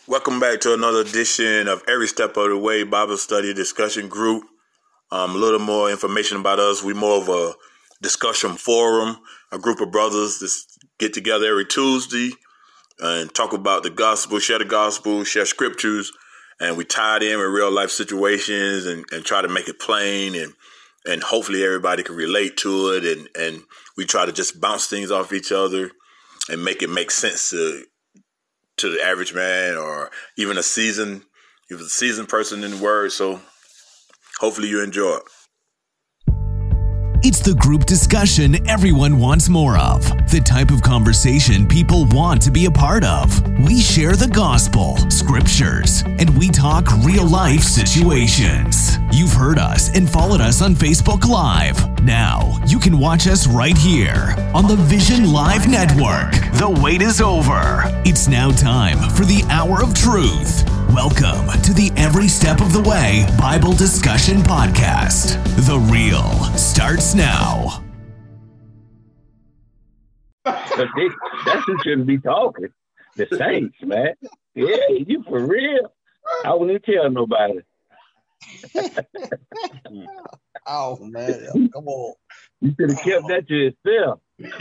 Welcome back to another edition of Every Step of the Way Bible Study Discussion Group. A little more information about us. We're more of a discussion forum, a group of brothers that get together every Tuesday and talk about the gospel, share scriptures, and we tie it in with real life situations and try to make it plain and hopefully everybody can relate to it and we try to just bounce things off each other and make it make sense to the average man or even a seasoned person in the word. So hopefully you enjoy it. It's the group discussion everyone wants more of. The type of conversation people want to be a part of. We share the gospel, scriptures, and we talk real-life situations. You've heard us and followed us on Facebook Live. Now, you can watch us right here on the Vision Live Network. The wait is over. It's now time for the Hour of Truth. Welcome to the Every Step of the Way Bible Discussion Podcast. The Real starts now. That's who shouldn't be talking. The saints, man. Yeah, you for real. I wouldn't tell nobody. Oh, man. Come on. You should have kept that to yourself.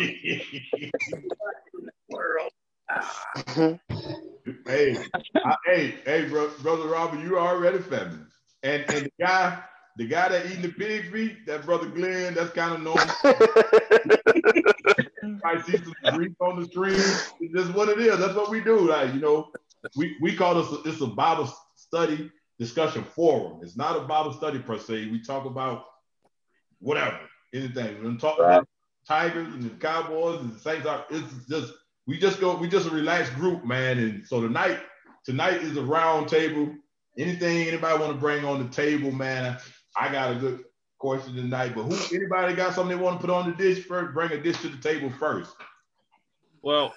Hey, brother Robert, you already feminine. And the guy that eating the pig feet, that brother Glenn, that's kind of normal. I see some grease on the stream. It's just what it is. That's what we do. Like, we call this a Bible study discussion forum. It's not a Bible study per se. We talk about whatever, anything. We talk about Tigers and the Cowboys and the Saints. We just a relaxed group, man. And so tonight is a round table. Anything anybody want to bring on the table, man? I got a good question tonight. But anybody got something they want to put on the dish first? Bring a dish to the table first. Well,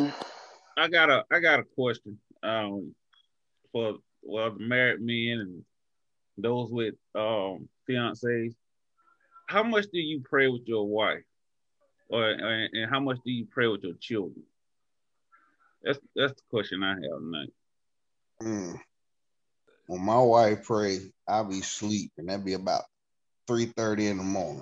I got a question for the married men and those with fiancés. How much do you pray with your wife, and how much do you pray with your children? That's the question I have tonight. When my wife pray, I'll be asleep, and that'd be about 3:30 in the morning.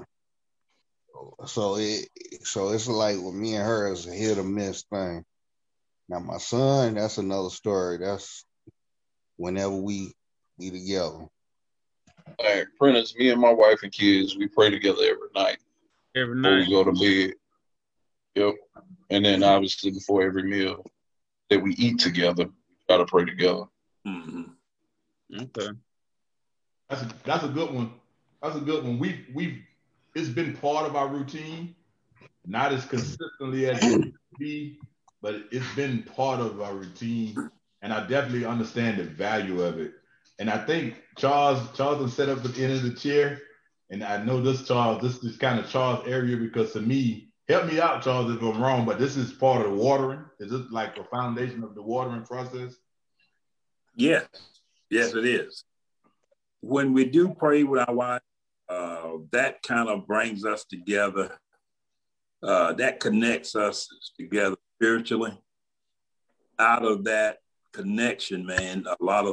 So it's like with me and her, it's a hit or miss thing. Now my son, that's another story. That's whenever we together. Like Prentice, me and my wife and kids, we pray together every night. Every night. Before we go to bed. Yep. And then obviously before every meal that we eat together, try to pray together. Mm-hmm. Okay. That's a good one. That's a good one. It's been part of our routine, not as consistently as it should be, but it's been part of our routine, and I definitely understand the value of it. And I think Charles has set up at the end of the chair, and I know this is kind of Charles' area because to me, help me out, Charles, if I'm wrong, but this is part of the watering. Is this like a foundation of the watering process? Yes, it is. When we do pray with our wife, that kind of brings us together. That connects us together spiritually. Out of that connection, man, a lot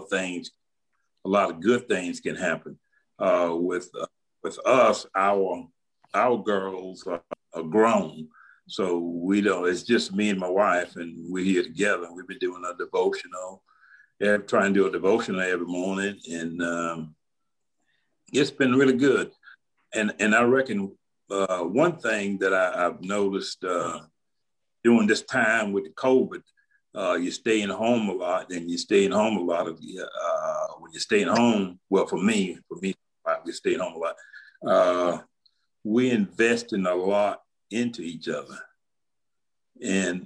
of good things can happen. With us, our girls are grown, so we don't. It's just me and my wife, and we're here together. We've been doing a devotional. Trying to do a devotional every morning, and it's been really good. And I reckon one thing that I've noticed during this time with the COVID, you're staying home a lot, and you're staying home a lot of when you're staying home. Well, for me, we're staying home a lot. We're investing a lot into each other, and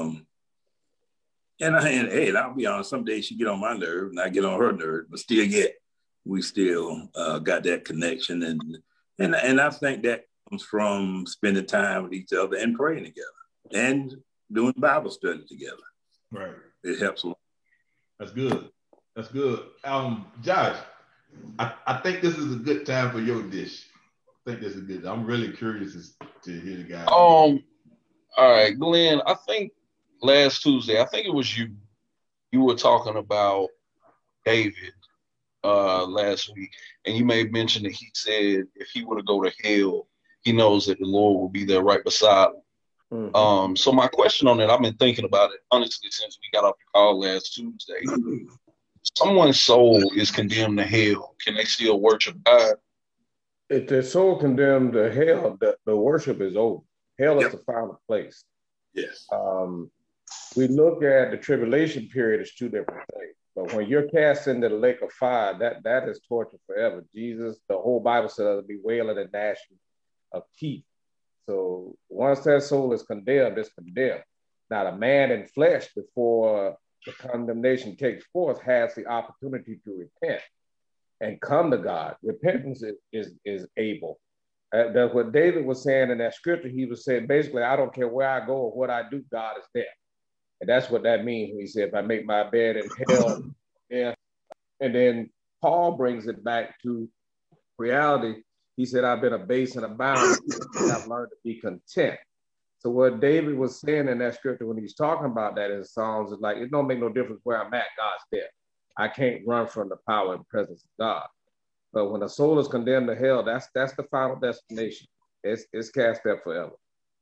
I'll be honest, some days she get on my nerve and I get on her nerve, but we still got that connection. And I think that comes from spending time with each other and praying together and doing Bible study together. Right. It helps a lot. That's good. Josh, I think this is a good time for your dish. I think this is good. I'm really curious to hear the guy. All right, Glenn, I think last Tuesday, I think it was you you were talking about David last week, and you made mention that he said if he were to go to hell, he knows that the Lord will be there right beside him. Mm-hmm. So my question on that, I've been thinking about it honestly since we got off the call last Tuesday. Someone's soul is condemned to hell. Can they still worship God? If their soul condemned to hell, the worship is over. Hell is the final place. Yes. We look at the tribulation period as two different things. But when you're cast into the lake of fire, that is torture forever. Jesus, the whole Bible says there'll be wailing and gnashing of teeth. So once that soul is condemned, it's condemned. Now, the man in flesh, before the condemnation takes forth, has the opportunity to repent and come to God. Repentance is able. That's what David was saying in that scripture. He was saying, basically, I don't care where I go or what I do, God is there. And that's what that means when he said, if I make my bed in hell, yeah. And then Paul brings it back to reality. He said, I've been abased and abound, and I've learned to be content. So what David was saying in that scripture when he's talking about that in Psalms is like, it don't make no difference where I'm at, God's there. I can't run from the power and presence of God. But when the soul is condemned to hell, that's the final destination. It's cast there forever.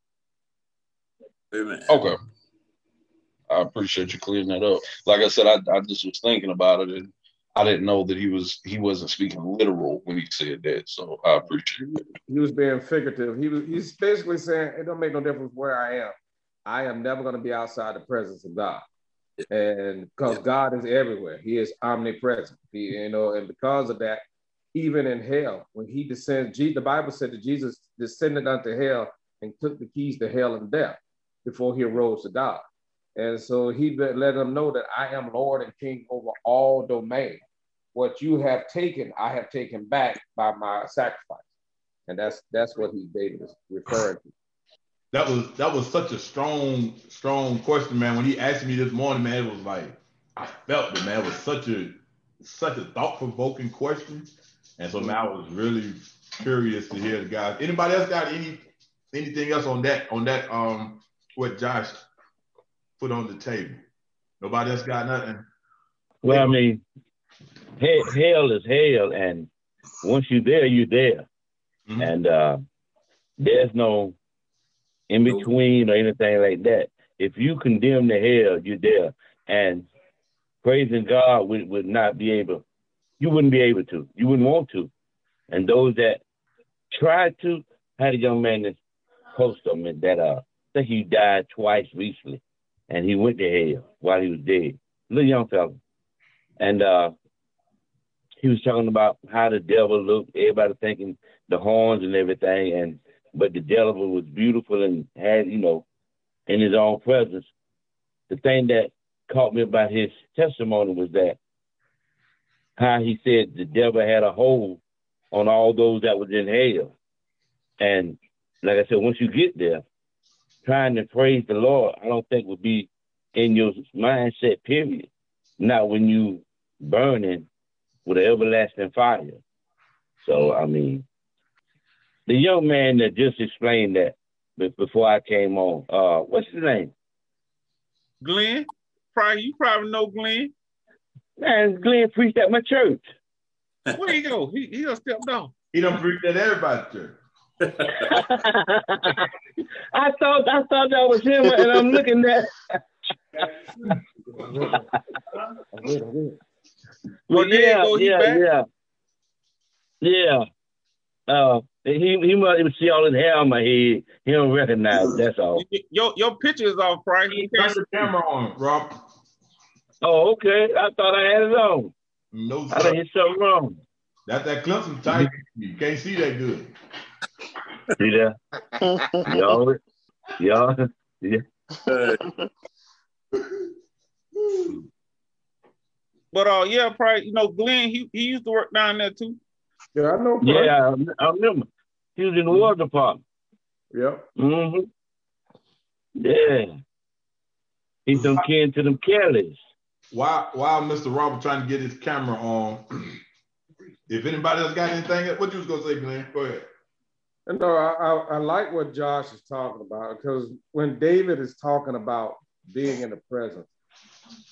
Amen. Okay. I appreciate you clearing that up. Like I said, I just was thinking about it, and I didn't know that he wasn't speaking literal when he said that. So I appreciate it. He was being figurative. He's basically saying it don't make no difference where I am. I am never going to be outside the presence of God, and because God is everywhere, He is omnipresent. And because of that, even in hell, when He descends, the Bible said that Jesus descended unto hell and took the keys to hell and death before He arose to God. And so He let them know that I am Lord and King over all domain. What you have taken, I have taken back by my sacrifice. And that's what David is referring to. That was such a strong question, man. When he asked me this morning, man, it was like, I felt it, man. It was such a thought-provoking question. And so now I was really curious to hear the guys. Anybody else got anything else on that, what Josh put on the table? Nobody else got nothing? Well, I mean, hell is hell, and once you're there, you're there. Mm-hmm. And there's no in between or anything like that. If you condemn to hell, you're there. And praising God would not be able, you wouldn't be able to. You wouldn't want to. And those that tried to, had a young man that posted on me that I think he died twice recently. And he went to hell while he was dead. Little young fella. And he was talking about how the devil looked, everybody thinking the horns and everything, but the devil was beautiful and had, in his own presence. The thing that caught me about his testimony was that how he said the devil had a hold on all those that was in hell. And like I said, once you get there, trying to praise the Lord, I don't think would be in your mindset, period. Not when you burning with an everlasting fire. So, I mean, the young man that just explained that before I came on, what's his name? Glenn? You probably know Glenn. Man, Glenn preached at my church. Where he go? He done stepped off. He done preached at everybody's church. I thought that was him, and I'm looking at. Well, yeah. He must even see all his hair on my head. He don't recognize. That's all. Your picture is off, right? You turn the camera on, Rob. Oh, okay. I thought I had it on. No, I done hit something wrong. That's that Clemson tight. You can't see that good. See that? Y'all, yeah. But yeah, probably Glenn. He used to work down there too. Yeah, I know. Yeah, I remember. He was in the water department. Yep. Mm-hmm. Yeah. He's some kin to them Kellys. While Mr. Robert trying to get his camera on, if anybody else got anything, what you was gonna say, Glenn? Go ahead. No, I like what Josh is talking about, because when David is talking about being in the presence,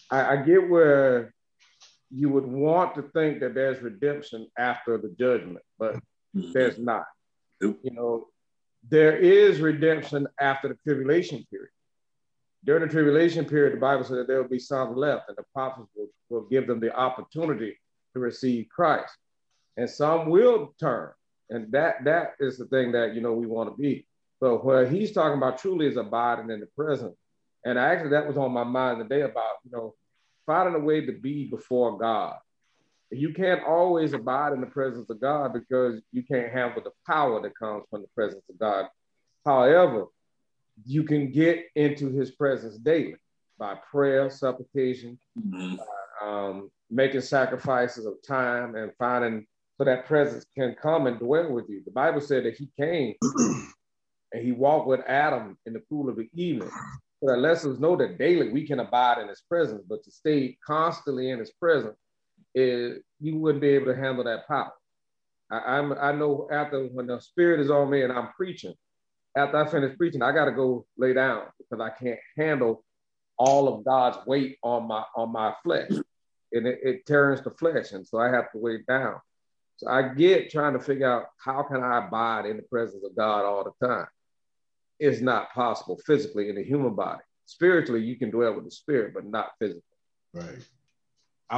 I get where you would want to think that there's redemption after the judgment, but there's not. You know, there is redemption after the tribulation period. During the tribulation period, the Bible said that there will be some left, and the prophets will give them the opportunity to receive Christ. And some will turn. And that is the thing that, you know, we want to be. So what he's talking about truly is abiding in the present. And actually that was on my mind today about, you know, finding a way to be before God. You can't always abide in the presence of God because you can't handle the power that comes from the presence of God. However, you can get into his presence daily by prayer, supplication, making sacrifices of time and finding so that presence can come and dwell with you. The Bible said that he came and he walked with Adam in the cool of the evening. So that lets us know that daily we can abide in his presence, but to stay constantly in his presence, you wouldn't be able to handle that power. I know after when the spirit is on me and I'm preaching, after I finish preaching, I got to go lay down because I can't handle all of God's weight on my flesh, and it turns the flesh, and so I have to lay down. So I get trying to figure out how can I abide in the presence of God all the time. It's not possible physically in the human body. Spiritually, you can dwell with the spirit, but not physically. Right. I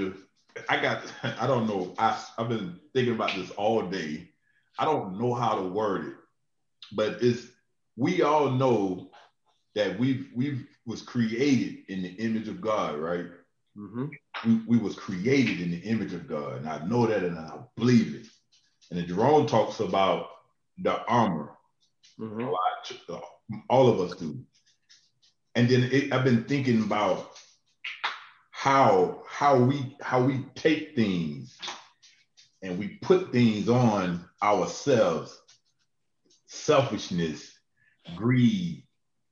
don't know. I've been thinking about this all day. I don't know how to word it, but we all know that we was created in the image of God, right? Mm-hmm. We was created in the image of God, and I know that, and I believe it. And then Jerome talks about the armor. Mm-hmm. All of us do. And then I've been thinking about how we take things and we put things on ourselves, selfishness, greed,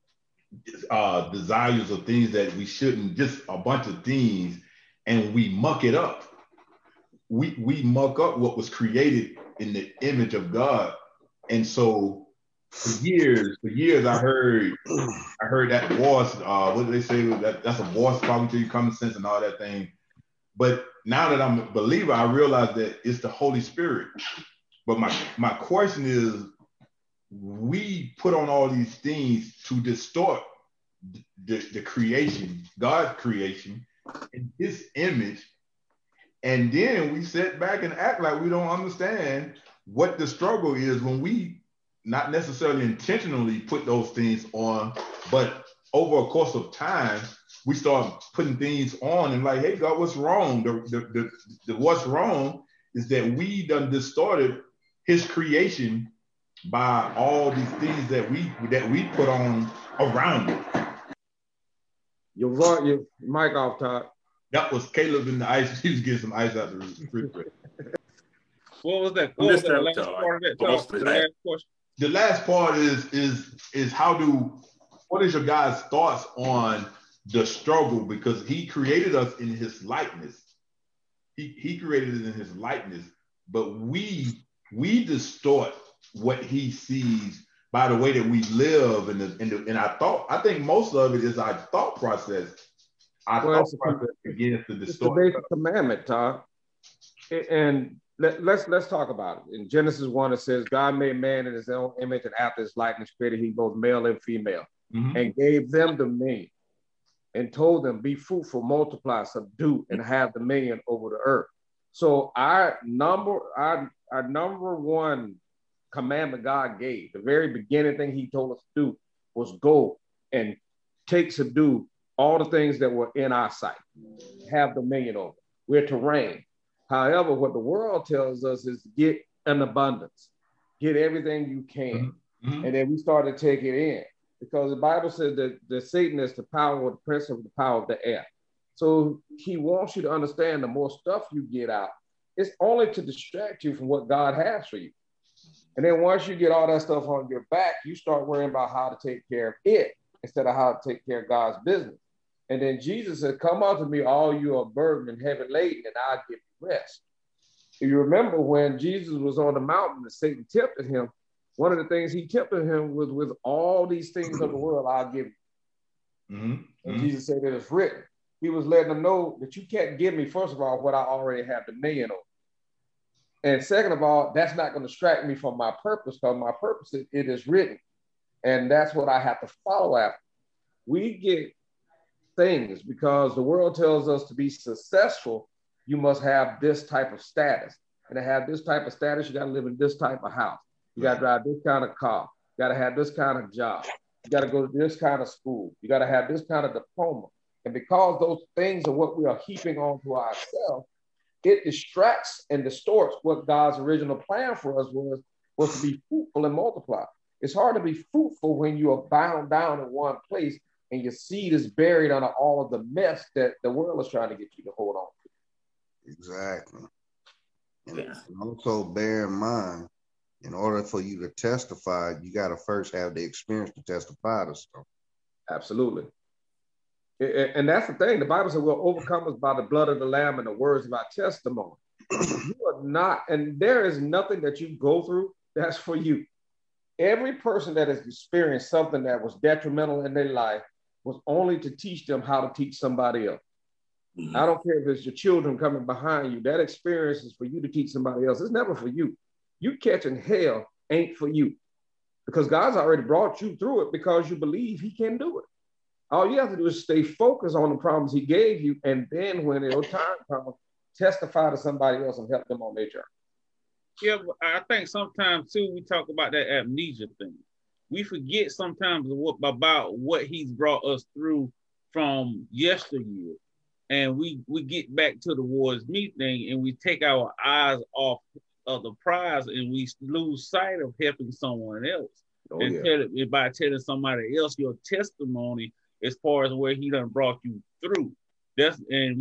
desires of things that we shouldn't, just a bunch of things, and we muck it up. We muck up what was created in the image of God. And so for years I heard that voice, what do they say? That's a voice talking to you, common sense and all that thing. But now that I'm a believer, I realize that it's the Holy Spirit. But my question is, we put on all these things to distort the creation, God's creation, in his image. And then we sit back and act like we don't understand what the struggle is when we not necessarily intentionally put those things on, but over a course of time, we start putting things on and like, hey, God, what's wrong? The what's wrong is that we done distorted his creation by all these things that we put on around it. Your mic off, Todd. That was Caleb in the ice. He was getting some ice out the refrigerator. What was that? What was the last part of that talk? The last question. The last part is what is your guys' thoughts on the struggle? Because he created us in his likeness. He created it in his likeness, but we distort what he sees by the way that we live and our thought. I think most of it is our thought process. Thought process begins to distort. It's the basic commandment, Todd. And let's talk about it. In Genesis 1, it says, God made man in his own image and after his likeness created he both male and female, mm-hmm. and gave them dominion and told them, be fruitful, multiply, subdue, and have dominion over the earth. So our number one commandment God gave, the very beginning thing he told us to do was go and subdue all the things that were in our sight, have dominion over. We're to reign. However, what the world tells us is get an abundance, get everything you can. Mm-hmm. And then we start to take it in because the Bible says that Satan is the power of the prince of the power of the air. So he wants you to understand the more stuff you get out, it's only to distract you from what God has for you. And then once you get all that stuff on your back, you start worrying about how to take care of it instead of how to take care of God's business. And then Jesus said, come unto me, all you are burdened and heavy laden, and I'll give you rest. If you remember when Jesus was on the mountain and Satan tempted him, one of the things he tempted him was with all these things of the world, I'll give you. Mm-hmm. And Jesus said, it is written. he was letting them know that you can't give me, first of all, what I already have dominion over. And second of all, that's not going to distract me from my purpose, because my purpose, it is written. And that's what I have to follow after. We get things because the world tells us to be successful, you must have this type of status. And to have this type of status, you got to live in this type of house. You got to drive this kind of car. You got to have this kind of job. You got to go to this kind of school. You got to have this kind of diploma. And because those things are what we are heaping onto ourselves, it distracts and distorts what God's original plan for us was to be fruitful and multiply. It's hard to be fruitful when you are bound down in one place and your seed is buried under all of the mess that the world is trying to get you to hold on to. Exactly. And also bear in mind, in order for you to testify, you got to first have the experience to testify to stuff. Absolutely. And that's the thing. The Bible says we'll overcome us by the blood of the Lamb and the words of our testimony. You are not, and there is nothing that you go through that's for you. Every person that has experienced something that was detrimental in their life was only to teach them how to teach somebody else. Mm-hmm. I don't care if it's your children coming behind you. That experience is for you to teach somebody else. It's never for you. You catching hell ain't for you, because God's already brought you through it because you believe he can do it. All you have to do is stay focused on the promise he gave you, and then when your time comes, testify to somebody else and help them on their journey. Yeah, but I think sometimes too, we talk about that amnesia thing. We forget sometimes about what he's brought us through from yesteryear. And we get back to the Wars Me thing, and we take our eyes off of the prize, and we lose sight of helping someone else. By telling somebody else your testimony as far as where he done brought you through. That's where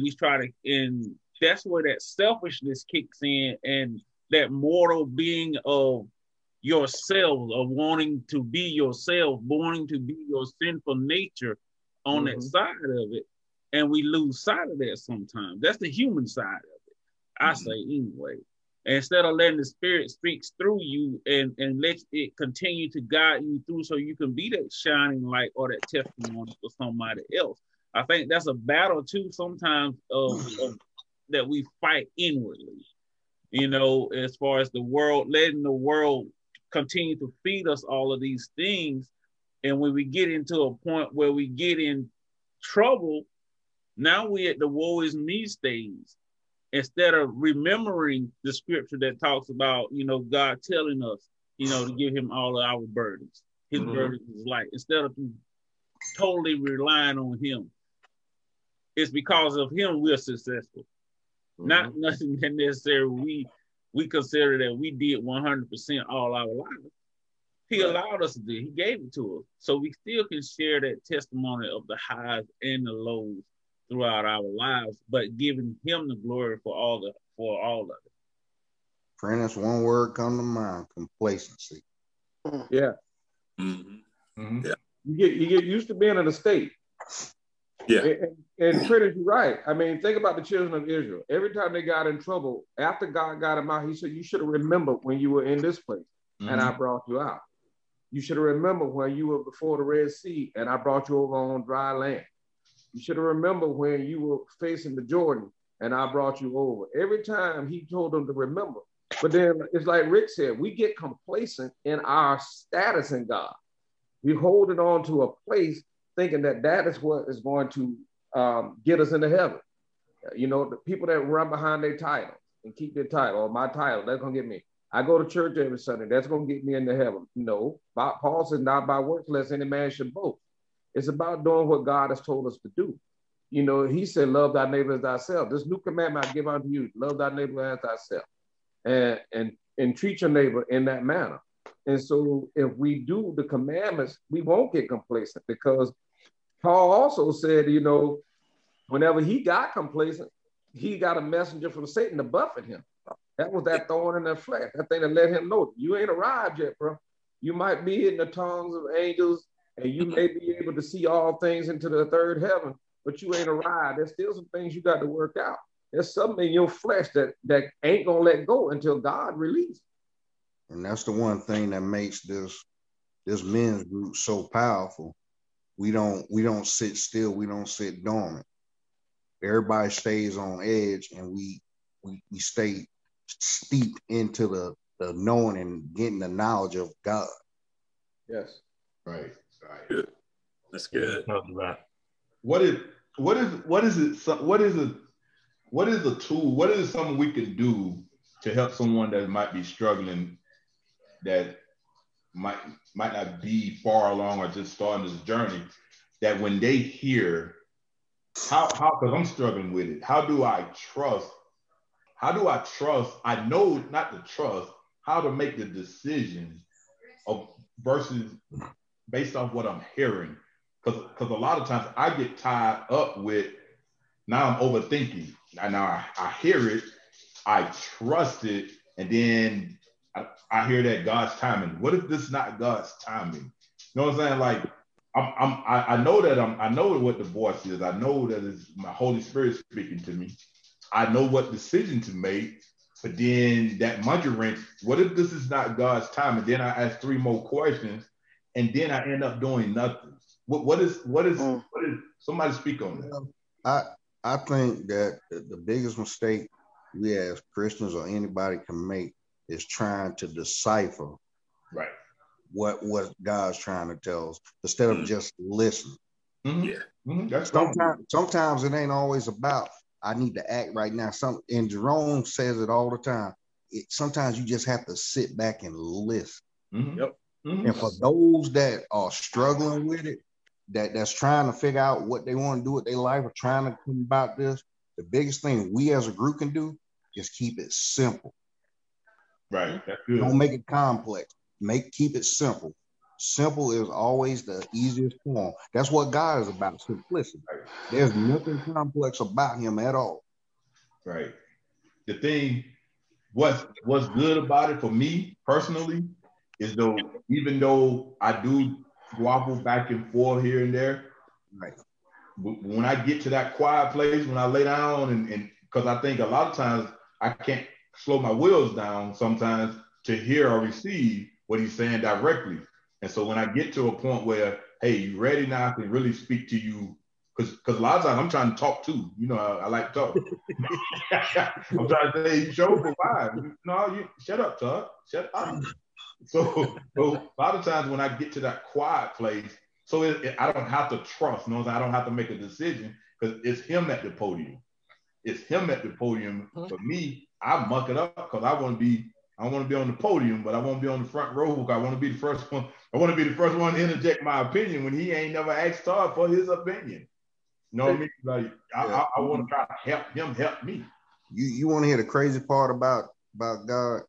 that selfishness kicks in, and that mortal being of yourself, of wanting to be yourself, wanting to be your sinful nature on that side of it. And we lose sight of that sometimes. That's the human side of it, I say anyway. Instead of letting the Spirit speak through you and let it continue to guide you through so you can be that shining light or that testimony for somebody else. I think that's a battle too sometimes of that we fight inwardly, as far as the world, letting the world continue to feed us all of these things. And when we get into a point where we get in trouble, now we're at the woe is me stage. Instead of remembering the scripture that talks about, God telling us, to give him all of our burdens. His burden is light. Instead of totally relying on him, it's because of him we're successful. Not nothing that necessarily we consider that we did 100% all our lives. He allowed us to do it. He gave it to us. So we still can share that testimony of the highs and the lows throughout our lives, but giving him the glory for all of it. Prentice, one word come to mind: complacency. Yeah. Mm-hmm. Yeah. You get used to being in a state. Yeah. And Prentice, you're right. I mean, think about the children of Israel. Every time they got in trouble, after God got them out, he said, you should have remembered when you were in this place and I brought you out. You should have remembered when you were before the Red Sea and I brought you over on dry land. You should have remembered when you were facing the Jordan and I brought you over. Every time he told them to remember. But then it's like Rick said, we get complacent in our status in God. We're holding on to a place thinking that is what is going to get us into heaven. The people that run behind their title and keep their title, or my title, that's going to get me. I go to church every Sunday, that's going to get me into heaven. No, Paul says, not by works, lest any man should boast. It's about doing what God has told us to do. He said, love thy neighbor as thyself. This new commandment I give unto you, love thy neighbor as thyself. And treat your neighbor in that manner. And so if we do the commandments, we won't get complacent, because Paul also said, whenever he got complacent, he got a messenger from Satan to buffet him. That was that thorn in the flesh, that thing that let him know, you ain't arrived yet, bro. You might be in the tongues of angels, and you may be able to see all things into the third heaven, but you ain't arrived. There's still some things you got to work out. There's something in your flesh that ain't gonna let go until God releases. And that's the one thing that makes this men's group so powerful. We don't sit still. We don't sit dormant. everybody stays on edge, and we stay steeped into the knowing and getting the knowledge of God. Yes. Right. Good. That's good. What is a tool? What is something we can do to help someone that might be struggling, that might not be far along or just starting this journey, that when they hear how because I'm struggling with it, how do I trust? I know not to trust, how to make the decision of versus based off what I'm hearing. Because a lot of times I get tied up with, now I'm overthinking. Now I hear it, I trust it, and then I hear that God's timing. What if this is not God's timing? You know what I'm saying? Like I know that I know what the voice is. I know that it's my Holy Spirit speaking to me. I know what decision to make, but then that monkey wrench, what if this is not God's timing? Then I ask 3 more questions, and then I end up doing nothing. What is somebody speak on that? I think that the biggest mistake we as Christians or anybody can make is trying to decipher what God's trying to tell us instead of just listening. Mm-hmm. Yeah. Mm-hmm. That's sometimes it ain't always about I need to act right now. And Jerome says it all the time. Sometimes you just have to sit back and listen. Mm-hmm. Yep. Mm-hmm. And for those that are struggling with it, that's trying to figure out what they want to do with their life or trying to think about this, the biggest thing we as a group can do is keep it simple. Right. That's good. Don't make it complex. Keep it simple. Simple is always the easiest form. That's what God is about, simplicity. There's nothing complex about him at all. Right. The thing, what's good about it for me personally is even though I do wobble back and forth here and there, right, when I get to that quiet place, when I lay down and because I think a lot of times I can't slow my wheels down sometimes to hear or receive what he's saying directly. And so when I get to a point where, hey, you ready now? I can really speak to you. Because a lot of times I'm trying to talk too. You know, I like to talk. I'm trying to say, you show for vibe. No, you shut up, Todd. Shut up. So a lot of times when I get to that quiet place, so I don't have to trust. You know, I don't have to make a decision because it's him at the podium. It's him at the podium. For me, I muck it up because I want to be on the podium, but I want to be on the front row. I want to be the first one. I want to be the first one to interject my opinion when he ain't never asked Todd for his opinion. You know what I mean? Like I want to try to help him help me. You want to hear the crazy part about God?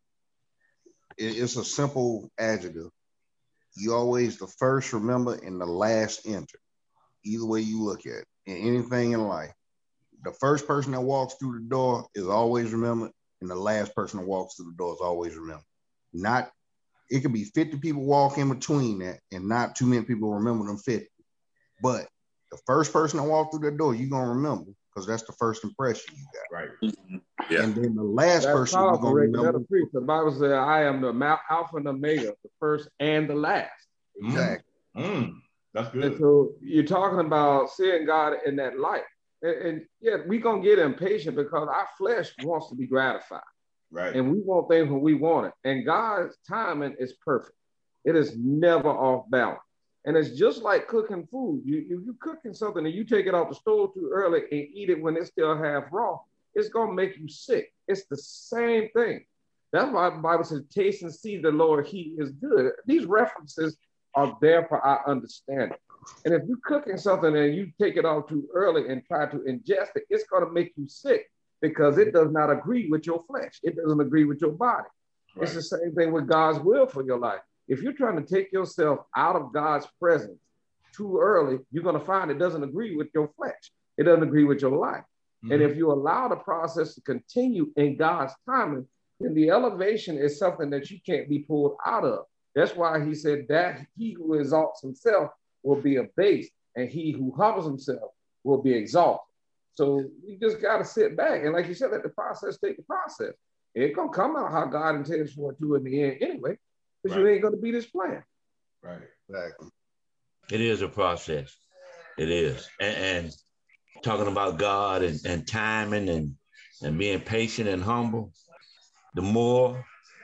It's a simple adjective. You always the first remember and the last enter. Either way you look at it, in anything in life. The first person that walks through the door is always remembered, and the last person that walks through the door is always remembered. It could be 50 people walk in between that, and not too many people remember them 50. But the first person that walked through the door, you're gonna remember because that's the first impression you got. Right. Mm-hmm. Yeah. And then the last person you're gonna remember. The Bible says, "I am the Alpha and Omega, the first and the last." Exactly. That's good. And so you're talking about seeing God in that light. And yeah, we're going to get impatient because our flesh wants to be gratified. Right. And we want things when we want it. And God's timing is perfect. It is never off balance. And it's just like cooking food. You're cooking something and you take it off the stove too early and eat it when it's still half raw, it's going to make you sick. It's the same thing. That's why the Bible says, taste and see the Lord, he is good. These references are there for our understanding. And if you're cooking something and you take it off too early and try to ingest it, it's going to make you sick because it does not agree with your flesh. It doesn't agree with your body. Right. It's the same thing with God's will for your life. If you're trying to take yourself out of God's presence too early, you're going to find it doesn't agree with your flesh. It doesn't agree with your life. Mm-hmm. And if you allow the process to continue in God's timing, then the elevation is something that you can't be pulled out of. That's why he said that he who exalts himself will be abased, and he who humbles himself will be exalted. So you just got to sit back. And like you said, let the process take the process. It's going to come out how God intends for it to in the end anyway, because you ain't going to beat his plan. Right. Exactly. It is a process. It is. And talking about God and timing and being patient and humble, the more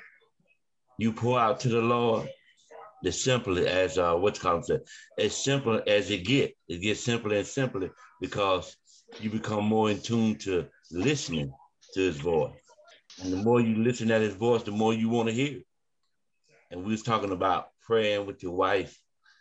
you pour out to the Lord, the simpler as what's called said, as simple as it gets simpler and simpler because you become more in tune to listening to his voice. And the more you listen at his voice, the more you want to hear. And we was talking about praying with your wife.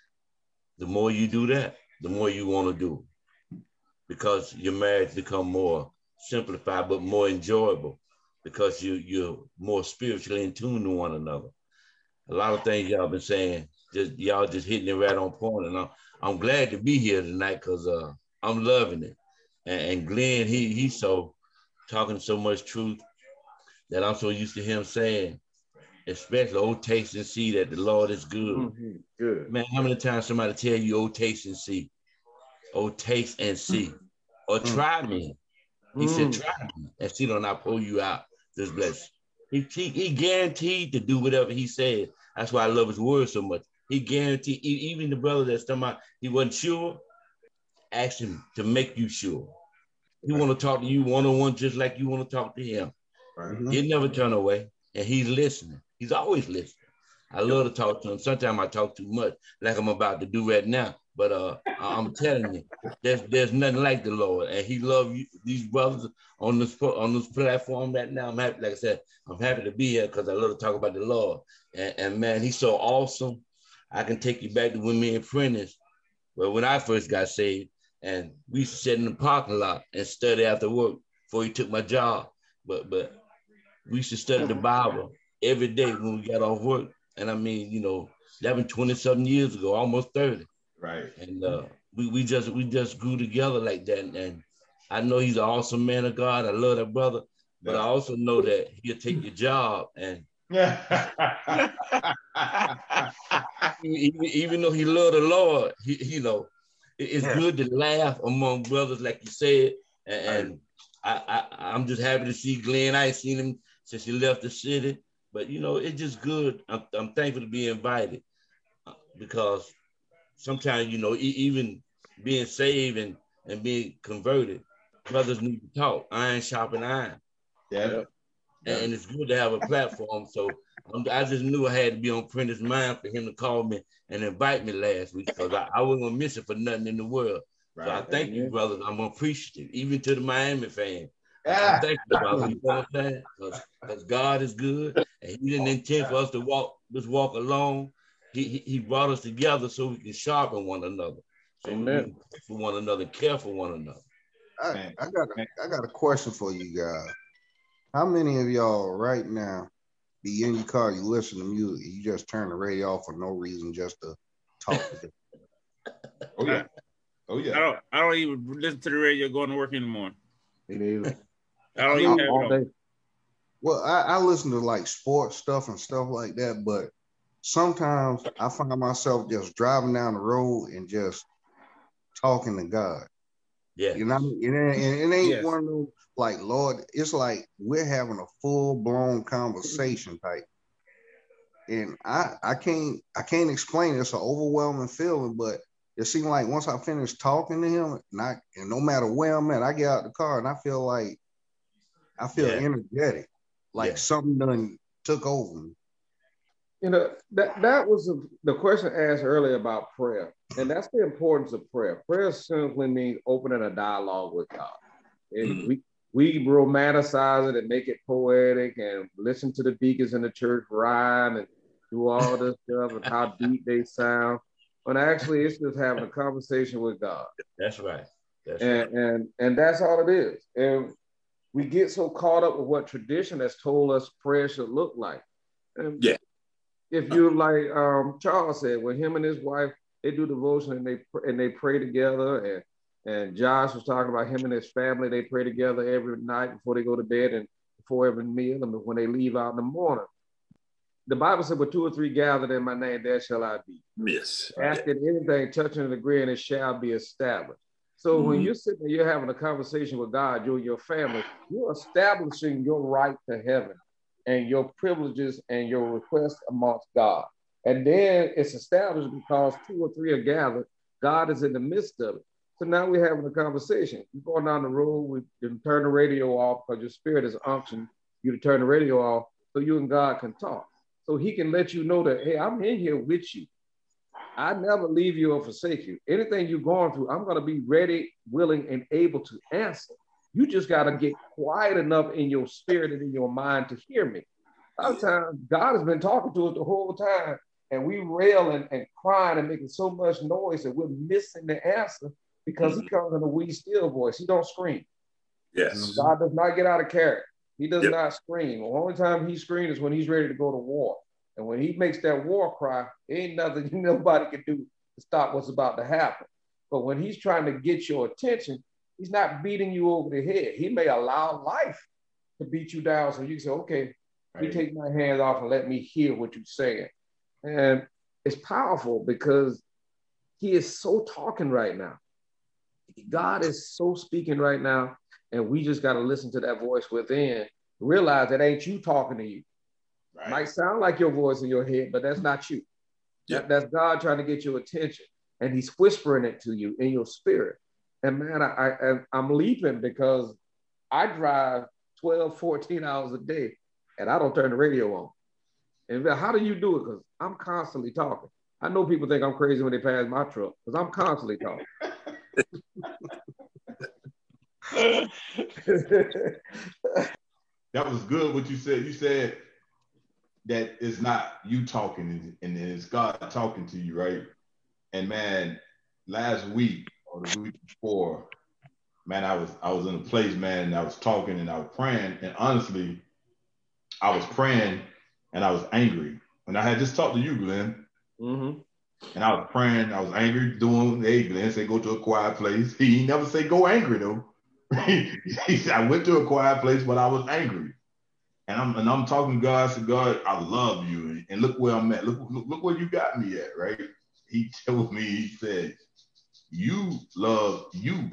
The more you do that, the more you want to do. Because your marriage become more simplified, but more enjoyable because you're more spiritually in tune to one another. A lot of things y'all been saying, y'all just hitting it right on point. And I'm glad to be here tonight because I'm loving it. And Glenn, he's so talking so much truth that I'm so used to him saying, especially "Oh, taste and see that the Lord is good." Mm-hmm. Good. Man, how many times somebody tell you, "Oh, taste and see"? Oh, taste and see. Or try me. He said, try me and see don't I pull you out this blessing. He guaranteed to do whatever he said. That's why I love his word so much. He guaranteed, even the brother that's talking about he wasn't sure, ask him to make you sure. He want to talk to you one-on-one just like you want to talk to him. Mm-hmm. He'll never turn away, and he's listening. He's always listening. I love to talk to him. Sometimes I talk too much, like I'm about to do right now. But I'm telling you, there's nothing like the Lord, and He loves you, these brothers on this platform right now. I'm happy, like I said, I'm happy to be here because I love to talk about the Lord. And man, He's so awesome. I can take you back to when me and Prentice, well, when I first got saved, and we used to sit in the parking lot and study after work before he took my job. But we used to study the Bible every day when we got off work. And I mean, you know, that been 20-something years ago, almost 30. Right. And we just grew together like that. And I know he's an awesome man of God. I love that brother. But I also know that he'll take your job. And even though he loved the Lord, you know, it's good to laugh among brothers, like you said. And I'm just happy to see Glenn. I ain't seen him since he left the city. But, you know, it's just good. I'm thankful to be invited because sometimes, you know, even being saved and being converted, brothers need to talk. Iron sharpen iron. Yeah. And it's good to have a platform. So I just knew I had to be on Prentice's mind for him to call me and invite me last week because I wasn't going to miss it for nothing in the world. Right. So I thank you, brothers. I'm appreciative, even to the Miami fans. I thank you, brother. You know what I'm saying? Because God is good, and He didn't intend for us to walk alone. He brought us together so we can sharpen one another, so we can care for one another, care for one another. I got a question for you guys. How many of y'all right now be in your car, you listen to music, you just turn the radio off for no reason, just to talk to them? Oh yeah. Oh yeah. I don't even listen to the radio going to work in the morning. Me neither. I don't even have all day. Well, I listen to like sports stuff and stuff like that, but sometimes I find myself just driving down the road and just talking to God. Yeah. You know, it ain't one of those like, Lord, it's like we're having a full-blown conversation type. And I can't explain it. It's an overwhelming feeling, but it seemed like once I finished talking to him, and no matter where I'm at, I get out the car and I feel energetic, like something done took over me. You know, that was the question asked earlier about prayer. And that's the importance of prayer. Prayer simply means opening a dialogue with God. And we romanticize it and make it poetic and listen to the deacons in the church rhyme and do all this stuff and how deep they sound. But actually, it's just having a conversation with God. That's right. And that's all it is. And we get so caught up with what tradition has told us prayer should look like. And if you like Charles said, when him and his wife, they do devotion and they pray together. And Josh was talking about him and his family. They pray together every night before they go to bed and before every meal and when they leave out in the morning. The Bible said, "Where 2 or 3 gathered in my name, there shall I be." Yes. Asking anything, touching and agreeing, it shall be established. So when you're sitting there, you're having a conversation with God, you and your family, you're establishing your right to heaven and your privileges and your requests amongst God. And then it's established because 2 or 3 are gathered, God is in the midst of it. So now we're having a conversation. You're going down the road, we can turn the radio off because your spirit is unction you to turn the radio off so you and God can talk. So he can let you know that, hey, I'm in here with you. I never leave you or forsake you. Anything you're going through, I'm going to be ready, willing, and able to answer. You just got to get quiet enough in your spirit and in your mind to hear me. A lot of times, God has been talking to us the whole time, and we railing and crying and making so much noise that we're missing the answer because he comes in a wee still voice. He don't scream. Yes. God does not get out of character. He does not scream. The only time he screams is when he's ready to go to war. And when he makes that war cry, ain't nothing nobody can do to stop what's about to happen. But when he's trying to get your attention, he's not beating you over the head. He may allow life to beat you down so you can say, okay, you take my hands off and let me hear what you're saying. And it's powerful because he is so talking right now. God is so speaking right now. And we just got to listen to that voice within, realize that ain't you talking to you. Right. Might sound like your voice in your head, but that's not you. That's God trying to get your attention. And he's whispering it to you in your spirit. And man, I'm leaping because I drive 12, 14 hours a day and I don't turn the radio on. And how do you do it? Because I'm constantly talking. I know people think I'm crazy when they pass my truck because I'm constantly talking. That was good what you said. You said that it's not you talking and it's God talking to you, right? And man, last week or the week before, man, I was in a place, man, and I was talking and I was praying, and honestly, I was praying and I was angry. And I had just talked to you, Glenn. Mm-hmm. And I was praying, I was angry, doing, hey, Glenn said go to a quiet place. He never said go angry though. He said I went to a quiet place, but I was angry. And I'm talking to God. I said, God, I love you. And look where I'm at. Look where you got me at, right? He told me, he said, you love you.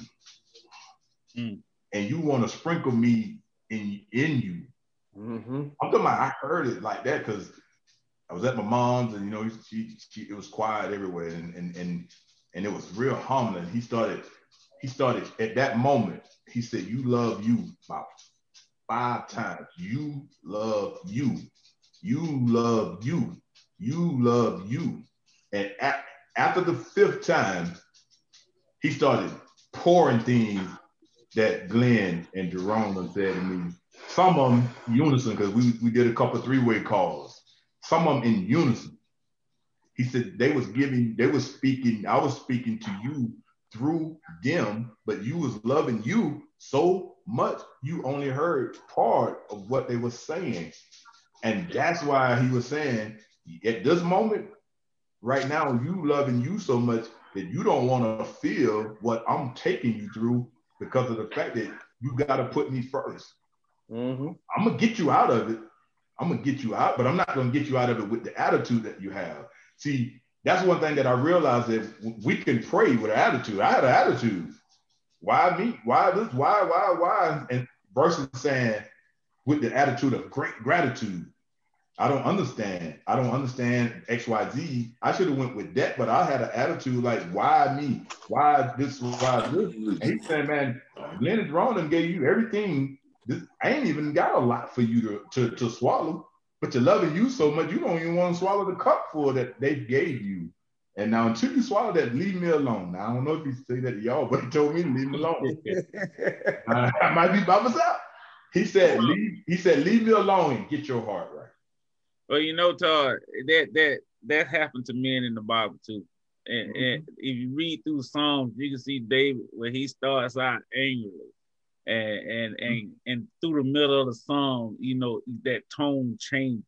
And you want to sprinkle me in you. Mm-hmm. I'm talking about, I heard it like that because I was at my mom's and, you know, it was quiet everywhere. And it was real humbling. He started at that moment, he said, you love you about 5 times. You love you. You love you. You love you. And after the 5th time, he started pouring things that Glenn and Jerome said to me. Some of them unison, because we did a couple 3-way calls. Some of them in unison. He said I was speaking to you through them, but you was loving you so much you only heard part of what they were saying. And that's why he was saying at this moment right now, you loving you so much that you don't want to feel what I'm taking you through because of the fact that you got to put me first. Mm-hmm. I'm gonna get you out of it. I'm gonna get you out, but I'm not gonna get you out of it with the attitude that you have. See, that's one thing that I realized, that we can pray with an attitude. I had an attitude. Why me? Why this? Why? And versus saying with the attitude of great gratitude. I don't understand X, Y, Z. I should have went with that, but I had an attitude like, why me? Why this? Why this? And he said, man, Glenn and Jerome gave you everything. I ain't even got a lot for you to swallow, but you're loving you so much, you don't even want to swallow the cup full that they gave you. And now until you swallow that, leave me alone. Now, I don't know if he say that to y'all, but he told me to leave me alone. I might be by myself. He said, leave me alone and get your heart right. Well, you know, Todd, that happened to men in the Bible too. And if you read through Psalms, you can see David when he starts out angrily. And through the middle of the song, you know, that tone changes.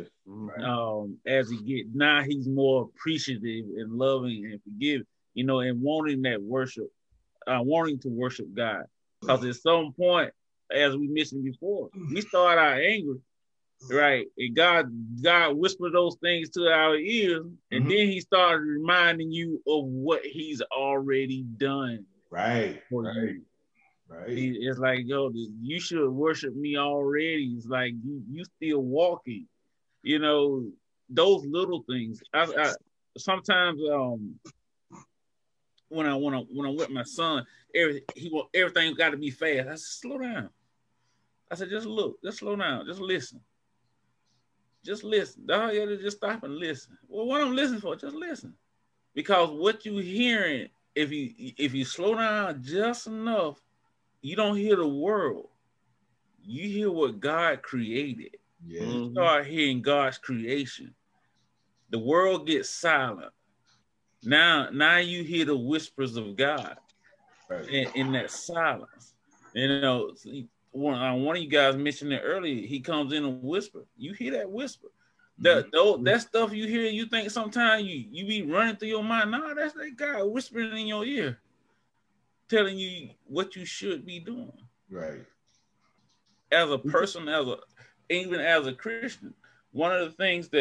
As now he's more appreciative and loving and forgiving, you know, and wanting to worship God. Because at some point, as we mentioned before, we start out angry, right? And God whispered those things to our ears, and then he started reminding you of what he's already done for you. Right. It's like, yo, you should worship me already. It's like you still walking, you know, those little things. I sometimes when I'm with my son, everything got to be fast. I said, slow down. I said, just look, just slow down, just listen. Just listen. Dog, you just stop and listen. Well, what I'm listening for, just listen. Because what you hearing, if you slow down just enough, you don't hear the world. You hear what God created. Yeah. You start hearing God's creation. The world gets silent. Now you hear the whispers of God in that silence. You know, one of you guys mentioned it earlier. He comes in and whisper. You hear that whisper. That stuff you hear, you think sometimes you be running through your mind. No, that's that guy whispering in your ear, telling you what you should be doing. Right. As a person, even as a Christian, one of the things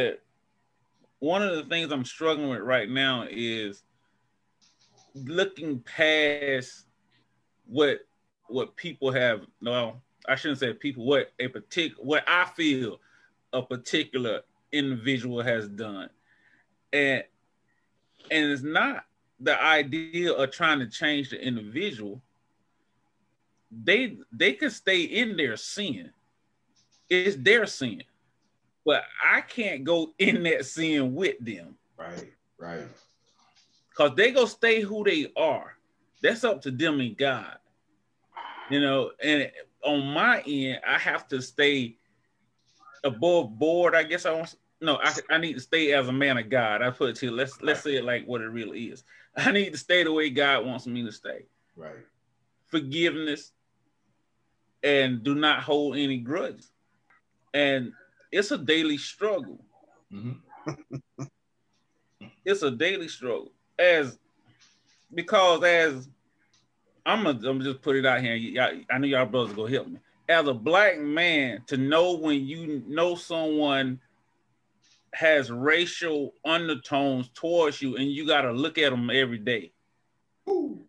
I'm struggling with right now is looking past what people have. No, I shouldn't say people. What I feel a particular individual has done, and it's not the idea of trying to change the individual. They can stay in their sin. It's their sin. But I can't go in that sin with them. Right. Because they go stay who they are. That's up to them and God. You know, and on my end, I have to stay above board. I guess I need to stay as a man of God. I put it to you. Let's say it like what it really is. I need to stay the way God wants me to stay. Right. Forgiveness, and do not hold any grudges. And it's a daily struggle. Mm-hmm. It's a daily struggle. Because I'm just put it out here. I know y'all brothers gonna help me. As a black man, to know when you know someone has racial undertones towards you, and you got to look at them every day. And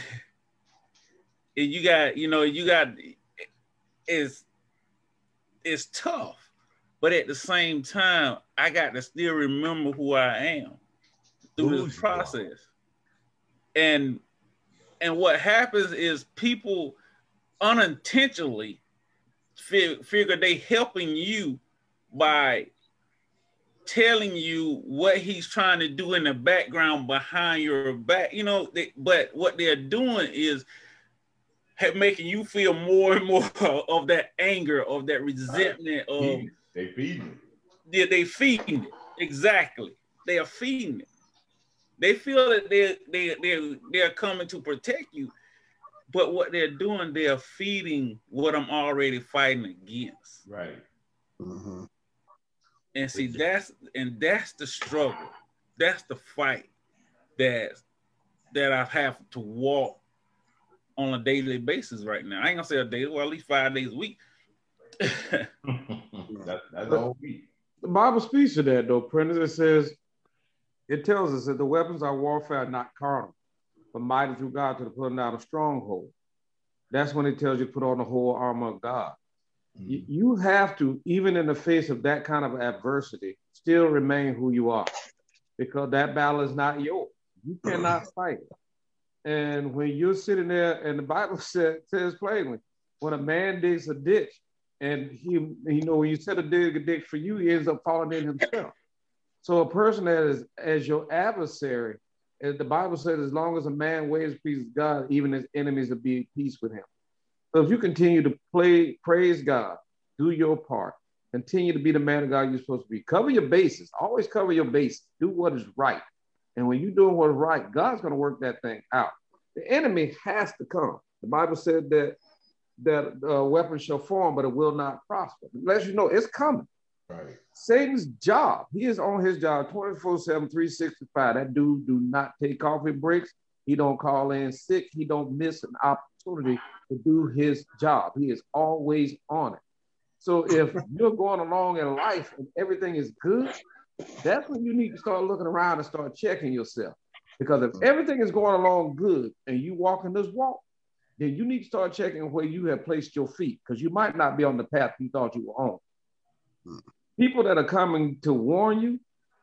it's tough, but at the same time, I got to still remember who I am through this process. And what happens is people unintentionally figure they helping you by telling you what he's trying to do in the background behind your back, but what they're doing is making you feel more and more of that anger, of that resentment. They feeding it. Yeah, they feeding it. Exactly. They are feeding it. They feel that they're coming to protect you, but what they're doing, they're feeding what I'm already fighting against. Right. Mm-hmm. And see, that's the struggle. That's the fight that I have to walk on a daily basis right now. I ain't gonna say a day, well, at least 5 days a week. That's all week. The Bible speaks to that, though, Prentice. It tells us that the weapons of warfare are not carnal, but mighty through God to the pulling down of stronghold. That's when it tells you to put on the whole armor of God. Mm-hmm. You have to, even in the face of that kind of adversity, still remain who you are, because that battle is not yours. You cannot fight it. And when you're sitting there, and the Bible says plainly, when a man digs a ditch, and when you set a ditch for you, he ends up falling in himself. So a person that is as your adversary, as the Bible says, as long as a man ways peace with God, even his enemies will be at peace with him. So if you continue to praise God, do your part, continue to be the man of God you're supposed to be. Cover your bases. Always cover your bases. Do what is right. And when you're doing what is right, God's going to work that thing out. The enemy has to come. The Bible said that weapons shall form, but it will not prosper. It lets you know it's coming. Right. Satan's job, he is on his job 24/7, 365. That dude do not take coffee breaks. He don't call in sick. He don't miss an opportunity to do his job. He is always on it. So if you're going along in life and everything is good, that's when you need to start looking around and start checking yourself. Because if everything is going along good and you walk in this walk, then you need to start checking where you have placed your feet, because you might not be on the path you thought you were on. People that are coming to warn you,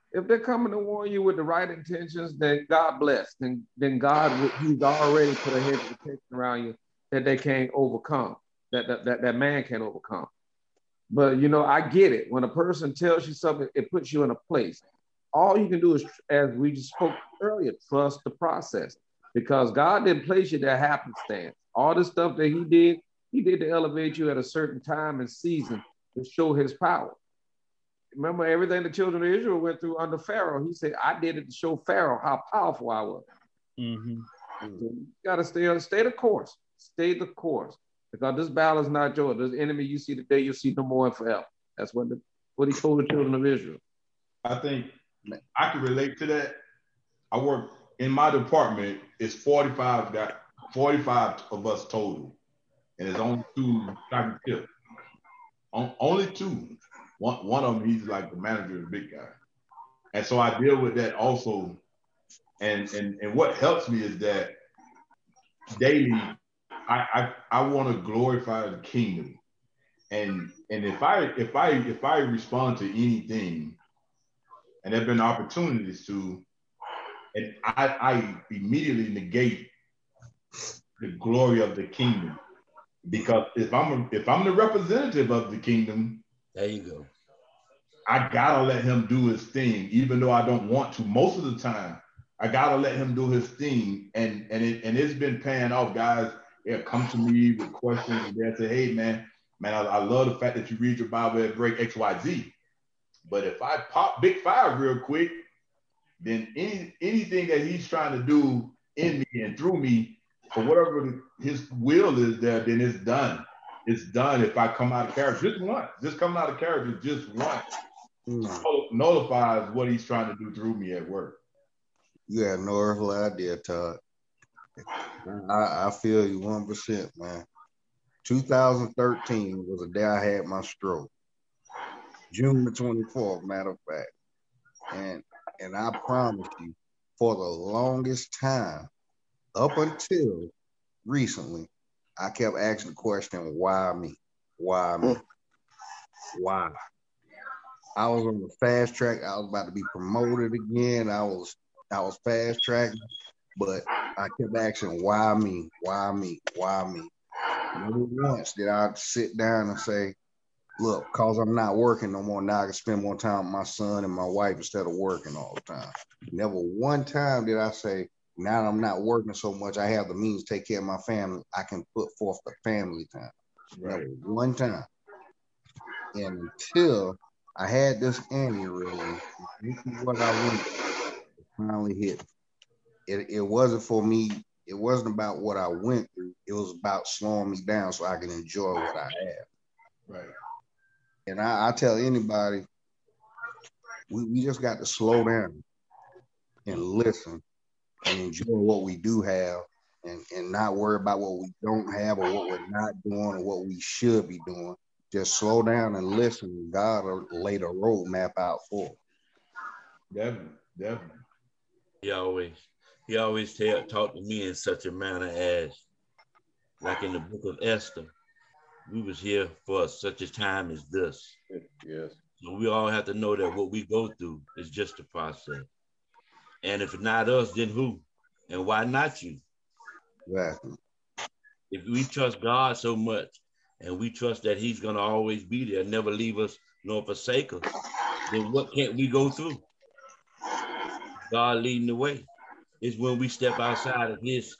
If they're coming to warn you with the right intentions, then God bless. Then God, He's already put a hedge of protection around you that they can't overcome, that man can't overcome. But you know, I get it. When a person tells you something, it puts you in a place. All you can do is, as we just spoke earlier, trust the process. Because God didn't place you there happenstance. All the stuff that He did to elevate you at a certain time and season to show His power. Remember everything the children of Israel went through under Pharaoh. He said, I did it to show Pharaoh how powerful I was. Mm-hmm. So you got to stay the course. Stay the course. Because this battle is not yours. This enemy you see today, you'll see no more and forever. That's what He told the children of Israel. I think I can relate to that. I work in my department. It's 45 of us total, and there's only 2 second shift. Only 2. One of them, he's like the manager, the big guy, and so I deal with that also. And what helps me is that daily, I want to glorify the kingdom, and if I respond to anything, and there've been opportunities to, and I immediately negate the glory of the kingdom, because if I'm the representative of the kingdom, there you go. I gotta let him do his thing, even though I don't want to. Most of the time, I gotta let him do his thing, and it's been paying off. Guys, they'll come to me with questions, and they'll say, "Hey, man, I love the fact that you read your Bible at break XYZ. But if I pop Big 5 real quick, then anything that he's trying to do in me and through me, for whatever his will is there, then it's done. It's done if I come out of character just once. Just coming out of character just once nullifies what he's trying to do through me at work." You have no earthly idea, Todd. I feel you 1%, man. 2013 was the day I had my stroke. June the 24th, matter of fact. And I promise you, for the longest time, up until recently, I kept asking the question, why me? Why me? Why? I was on the fast track. I was about to be promoted again. I was fast tracking, but I kept asking, why me? Why me? Why me? Never once did I sit down and say, look, because I'm not working no more, now I can spend more time with my son and my wife instead of working all the time. Never one time did I say, now that I'm not working so much, I have the means to take care of my family. I can put forth the family time. Right. Never one time. And until I had this aneurysm, this is what I went through. It finally hit. It wasn't for me. It wasn't about what I went through. It was about slowing me down so I can enjoy what I have. Right. And I tell anybody, we just got to slow down and listen and enjoy what we do have, and not worry about what we don't have or what we're not doing or what we should be doing. Just slow down and listen, and God will lay the roadmap out for us. Definitely. He always talk to me in such a manner as, like in the book of Esther, we was here for such a time as this. Yes. So we all have to know that what we go through is just a process. And if it's not us, then who? And why not you? Exactly. If we trust God so much, and we trust that he's going to always be there, never leave us nor forsake us, then what can't we go through? God leading the way. It's when we step outside of his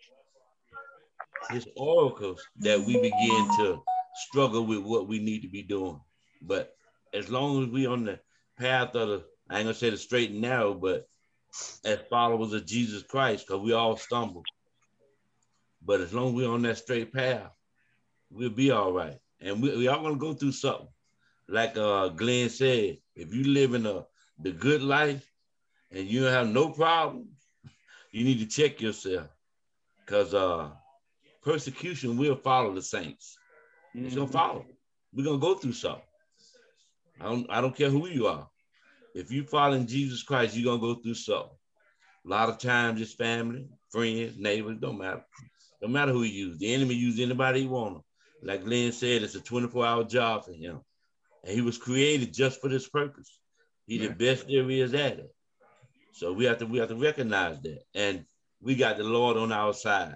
oracles that we begin to struggle with what we need to be doing. But as long as we on the path of the, I ain't gonna say the straight and narrow, but as followers of Jesus Christ, because we all stumble. But as long as we're on that straight path, we'll be all right. And we all gonna go through something. Like Glenn said, if you live in the good life and you don't have no problems, you need to check yourself, because persecution will follow the saints. It's gonna follow. We're gonna go through something. I don't care who you are. If you follow in Jesus Christ, you're gonna go through something. A lot of times it's family, friends, neighbors, don't matter. Don't matter who you use. The enemy uses anybody he wants. Like Glenn said, it's a 24-hour job for him. And he was created just for this purpose. He's the best there is at it. So we have to recognize that. And we got the Lord on our side.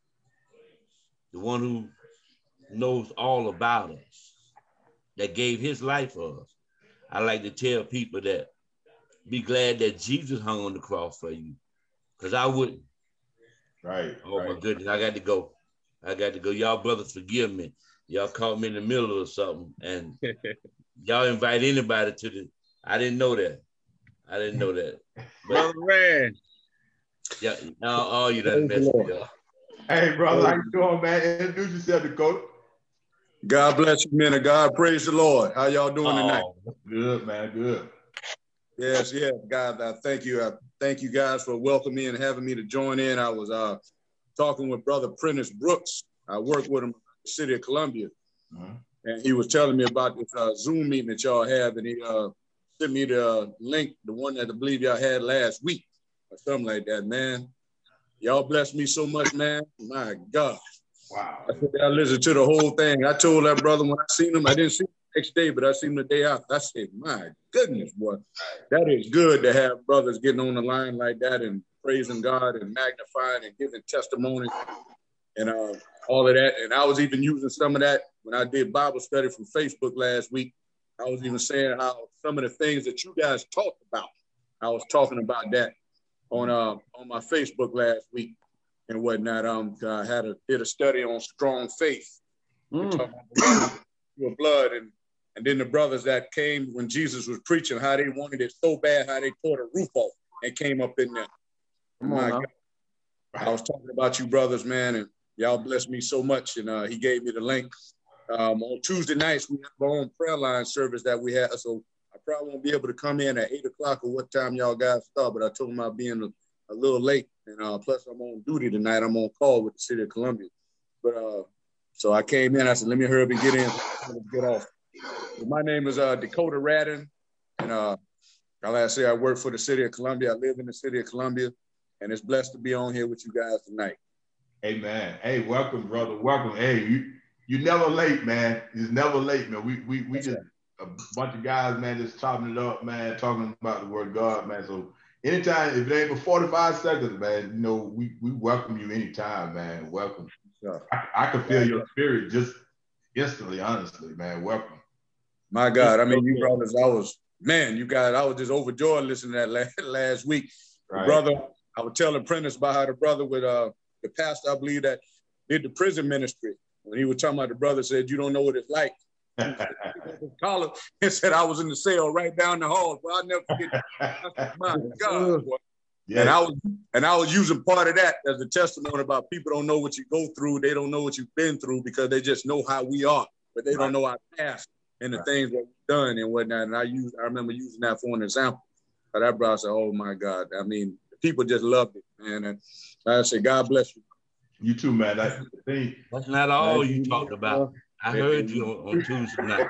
The one who knows all about us, that gave his life for us. I like to tell people that be glad that Jesus hung on the cross for you, because I wouldn't. Right. Oh my goodness, I got to go. Y'all brothers forgive me. Y'all caught me in the middle of something, and y'all invite anybody to the. I didn't know that. But, Brother Rand. Yeah, all you done messed me up. Hey, brother, how you doing, man? Introduce yourself, Dakota. God bless you, men of God. Praise the Lord. How y'all doing tonight? Good, man. Good. Yes, God, I thank you. I thank you guys for welcoming me and having me to join in. I was talking with Brother Prentice Brooks. I work with him in the city of Columbia. And he was telling me about this Zoom meeting that y'all have, and he sent me the link, the one that I believe y'all had last week or something like that, man. Y'all blessed me so much, man. My God. Wow. I said, I listened to the whole thing. I told that brother when I seen him, I didn't see him the next day, but I seen him the day after. I said, my goodness, boy, that is good to have brothers getting on the line like that and praising God and magnifying and giving testimony and all of that. And I was even using some of that when I did Bible study from Facebook last week. I was even saying how some of the things that you guys talked about, I was talking about that on my Facebook last week and whatnot. I did a study on strong faith, talking about your blood, and then the brothers that came when Jesus was preaching, how they wanted it so bad, how they tore the roof off and came up in there. My God. I was talking about you brothers, man, and y'all blessed me so much. And he gave me the link. On Tuesday nights, we have our own prayer line service that we have. So I probably won't be able to come in at 8 o'clock or what time y'all guys start, but I told them I'll be in a little late. And plus I'm on duty tonight. I'm on call with the city of Columbia. But so I came in, I said, let me hurry up and get in, get off. So my name is Dakota Radden. And like I say, I work for the city of Columbia. I live in the city of Columbia. And it's blessed to be on here with you guys tonight. Amen. Hey, welcome, brother. Welcome. Hey, you never late, man. It's never late, man. We just a bunch of guys, man, just chopping it up, man, talking about the word of God, man. So anytime, if it ain't for 45 seconds, man, you know, we welcome you anytime, man. Welcome. I can feel your spirit just instantly, honestly, man. Welcome. My God, I mean, you brothers, I was just overjoyed listening to that last week. Right. Brother, I was telling Prentice about how the brother with the pastor, I believe, that did the prison ministry. When he was talking about, the brother said, you don't know what it's like. Collar and said, I was in the cell right down the hall. Well, I'll never forget that. My God. Boy. Yeah. And I was using part of that as a testimony about people don't know what you go through. They don't know what you've been through because they just know how we are, but they don't know our past and the things that we've done and whatnot. And I remember using that for an example. But that brother said, oh my God. I mean, people just loved it, man. And I said, God bless you. You too, man. That's the thing. That's not all you talked about. I heard you on Tuesday night.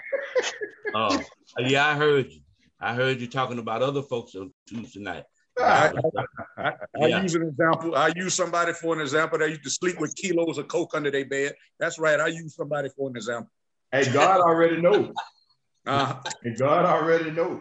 Yeah, I heard you. I heard you talking about other folks on Tuesday night. I use an example. I use somebody for an example that used to sleep with kilos of coke under their bed. That's right. I use somebody for an example. Hey, God already knows. And God already knows.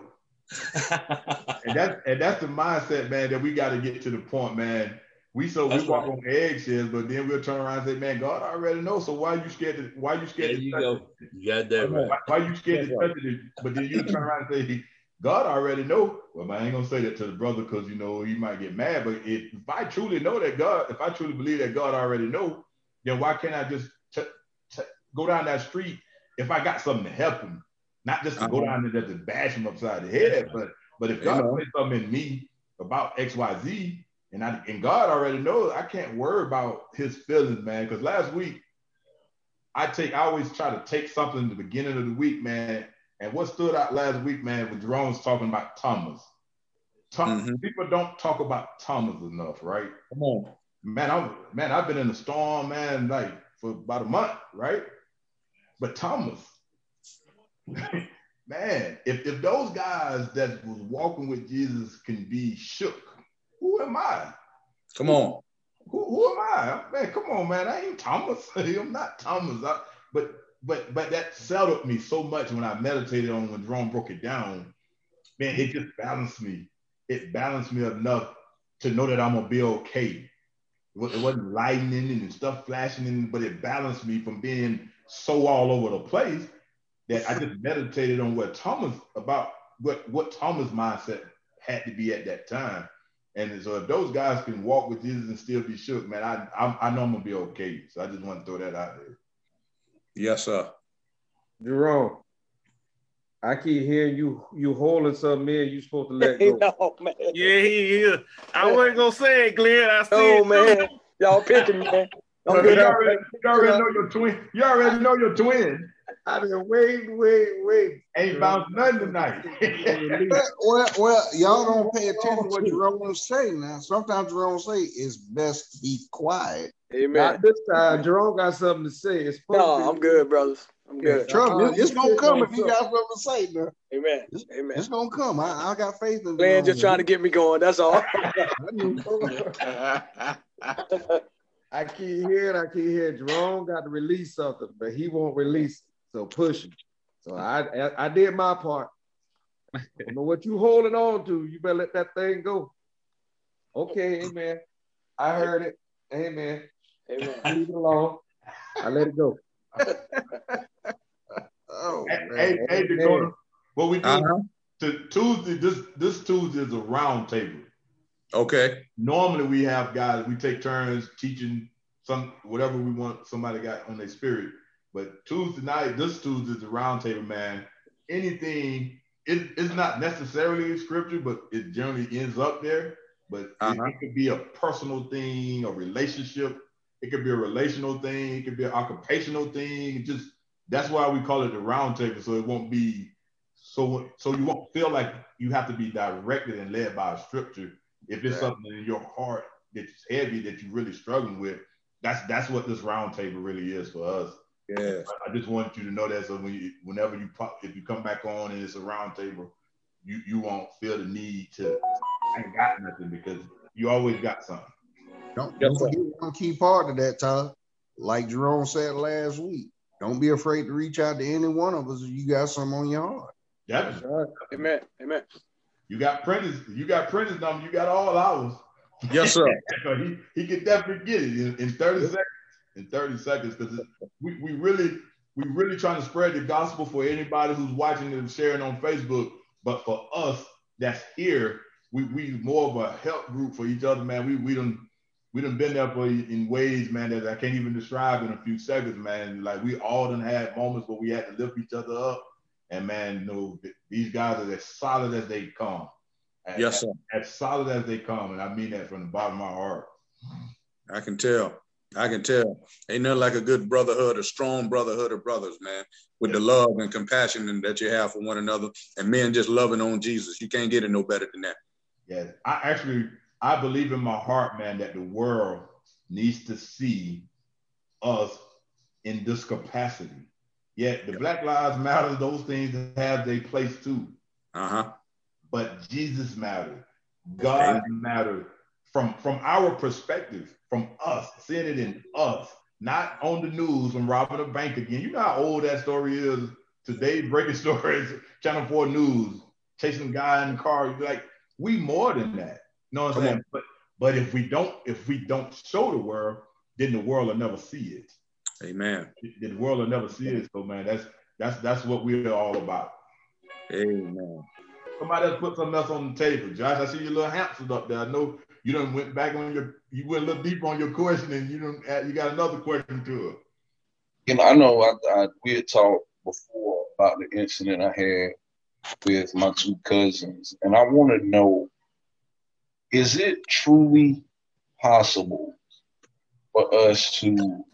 and that's the mindset, man, that we got to get to the point, man. We walk on eggshells, but then we'll turn around and say, man, God already knows. So why are you scared to touch it? You got that right. Why are you scared to touch it? But then you turn around and say, God already know. Well, man, I ain't gonna say that to the brother because you know he might get mad. But if I truly know that God, if I truly believe that God already know, then why can't I just go down that street if I got something to help him? Not just to go down there just to bash him upside the head, but if God plays something in me about XYZ, and God already knows, I can't worry about his feelings, man. Because last week, I always try to take something in the beginning of the week, man. And what stood out last week, man, was Jerome was talking about Thomas. People don't talk about Thomas enough, right? Come on. Man, I've been in the storm, man, like for about a month, right? But Thomas, man, if those guys that was walking with Jesus can be shook, who am I? Come on. Who am I? Man, come on, man. I ain't Thomas. I'm not Thomas. But that settled me so much when I meditated on when Jerome broke it down. man, it just balanced me. It balanced me enough to know that I'm gonna be okay. It wasn't lightning and stuff flashing, but it balanced me from being so all over the place that I just meditated on what Thomas mindset had to be at that time. And so if those guys can walk with Jesus and still be shook, man, I know I'm gonna be okay. So I just want to throw that out there. Yes, sir. Jerome, I keep hearing you holding something in. You supposed to let go. No, man. Yeah, he is. I wasn't gonna say it, Glenn. I see Oh it man, too. y'all picking me, man. You already know your twin. You already know your twin. I been wait. Ain't bounced nothing tonight. well, y'all don't pay attention to what Jerome say now. Sometimes Jerome say it's best to be quiet. Amen. Not this time. Jerome got something to say. No, I'm good, brothers. I'm good. Trust me, it's gonna come if you got something to say, man. Amen. It's gonna come. I got faith in Glenn just trying to get me going. That's all. I keep hearing Jerome got to release something, but he won't release it. So push him. So I did my part. I don't know what you holding on to. You better let that thing go. Okay, amen. I heard it. Amen. Amen. Leave it alone. I let it go. Oh, hey, Dakota. What we do Tuesday? This Tuesday is a round table. Okay. Normally we have guys. We take turns teaching whatever we want. Somebody got on their spirit. But this Tuesday is a round table, man. Anything. It's not necessarily scripture, but it generally ends up there. But it could be a personal thing, a relationship. It could be a relational thing. It could be an occupational thing. That's why we call it the round table. So it won't be so you won't feel like you have to be directed and led by a scripture. If it's something in your heart that's heavy that you're really struggling with, that's what this round table really is for us. Yeah. I just want you to know that so whenever you if you come back on and it's a round table, you won't feel the need to I ain't got nothing because you always got something. Don't forget one key part of that, Todd. Like Jerome said last week, don't be afraid to reach out to any one of us if you got something on your heart. That's right. Amen. You got Prentice number. You got all ours. Yes, sir. he could definitely get it in 30 seconds. In 30 seconds, because we really trying to spread the gospel for anybody who's watching and sharing on Facebook. But for us that's here, we more of a help group for each other, man. We done been there for in ways, man, that I can't even describe in a few seconds, man. Like we all done had moments where we had to lift each other up. And man, these guys are as solid as they come. Yes, sir. As solid as they come. And I mean that from the bottom of my heart. I can tell. Ain't nothing like a good brotherhood, a strong brotherhood of brothers, man, with the love and compassion that you have for one another and men just loving on Jesus. You can't get it no better than that. Yeah, I believe in my heart, man, that the world needs to see us in this capacity. Yet the Black Lives Matter, those things have their place too. But Jesus mattered. God mattered. From our perspective, from us, seeing it in us, not on the news from robbing a bank again. You know how old that story is. Today, breaking stories, Channel 4 News, chasing a guy in the car. Like, we more than that. You know what I'm saying? But if we don't show the world, then the world will never see it. Amen. The world will never see it. So man, that's what we're all about. Amen. Somebody else put something else on the table. Josh, I see your little hamsters up there. I know you done went back on you went a little deeper on your question and you got another question to it. You know, I know we had talked before about the incident I had with my two cousins, and I want to know, is it truly possible for us to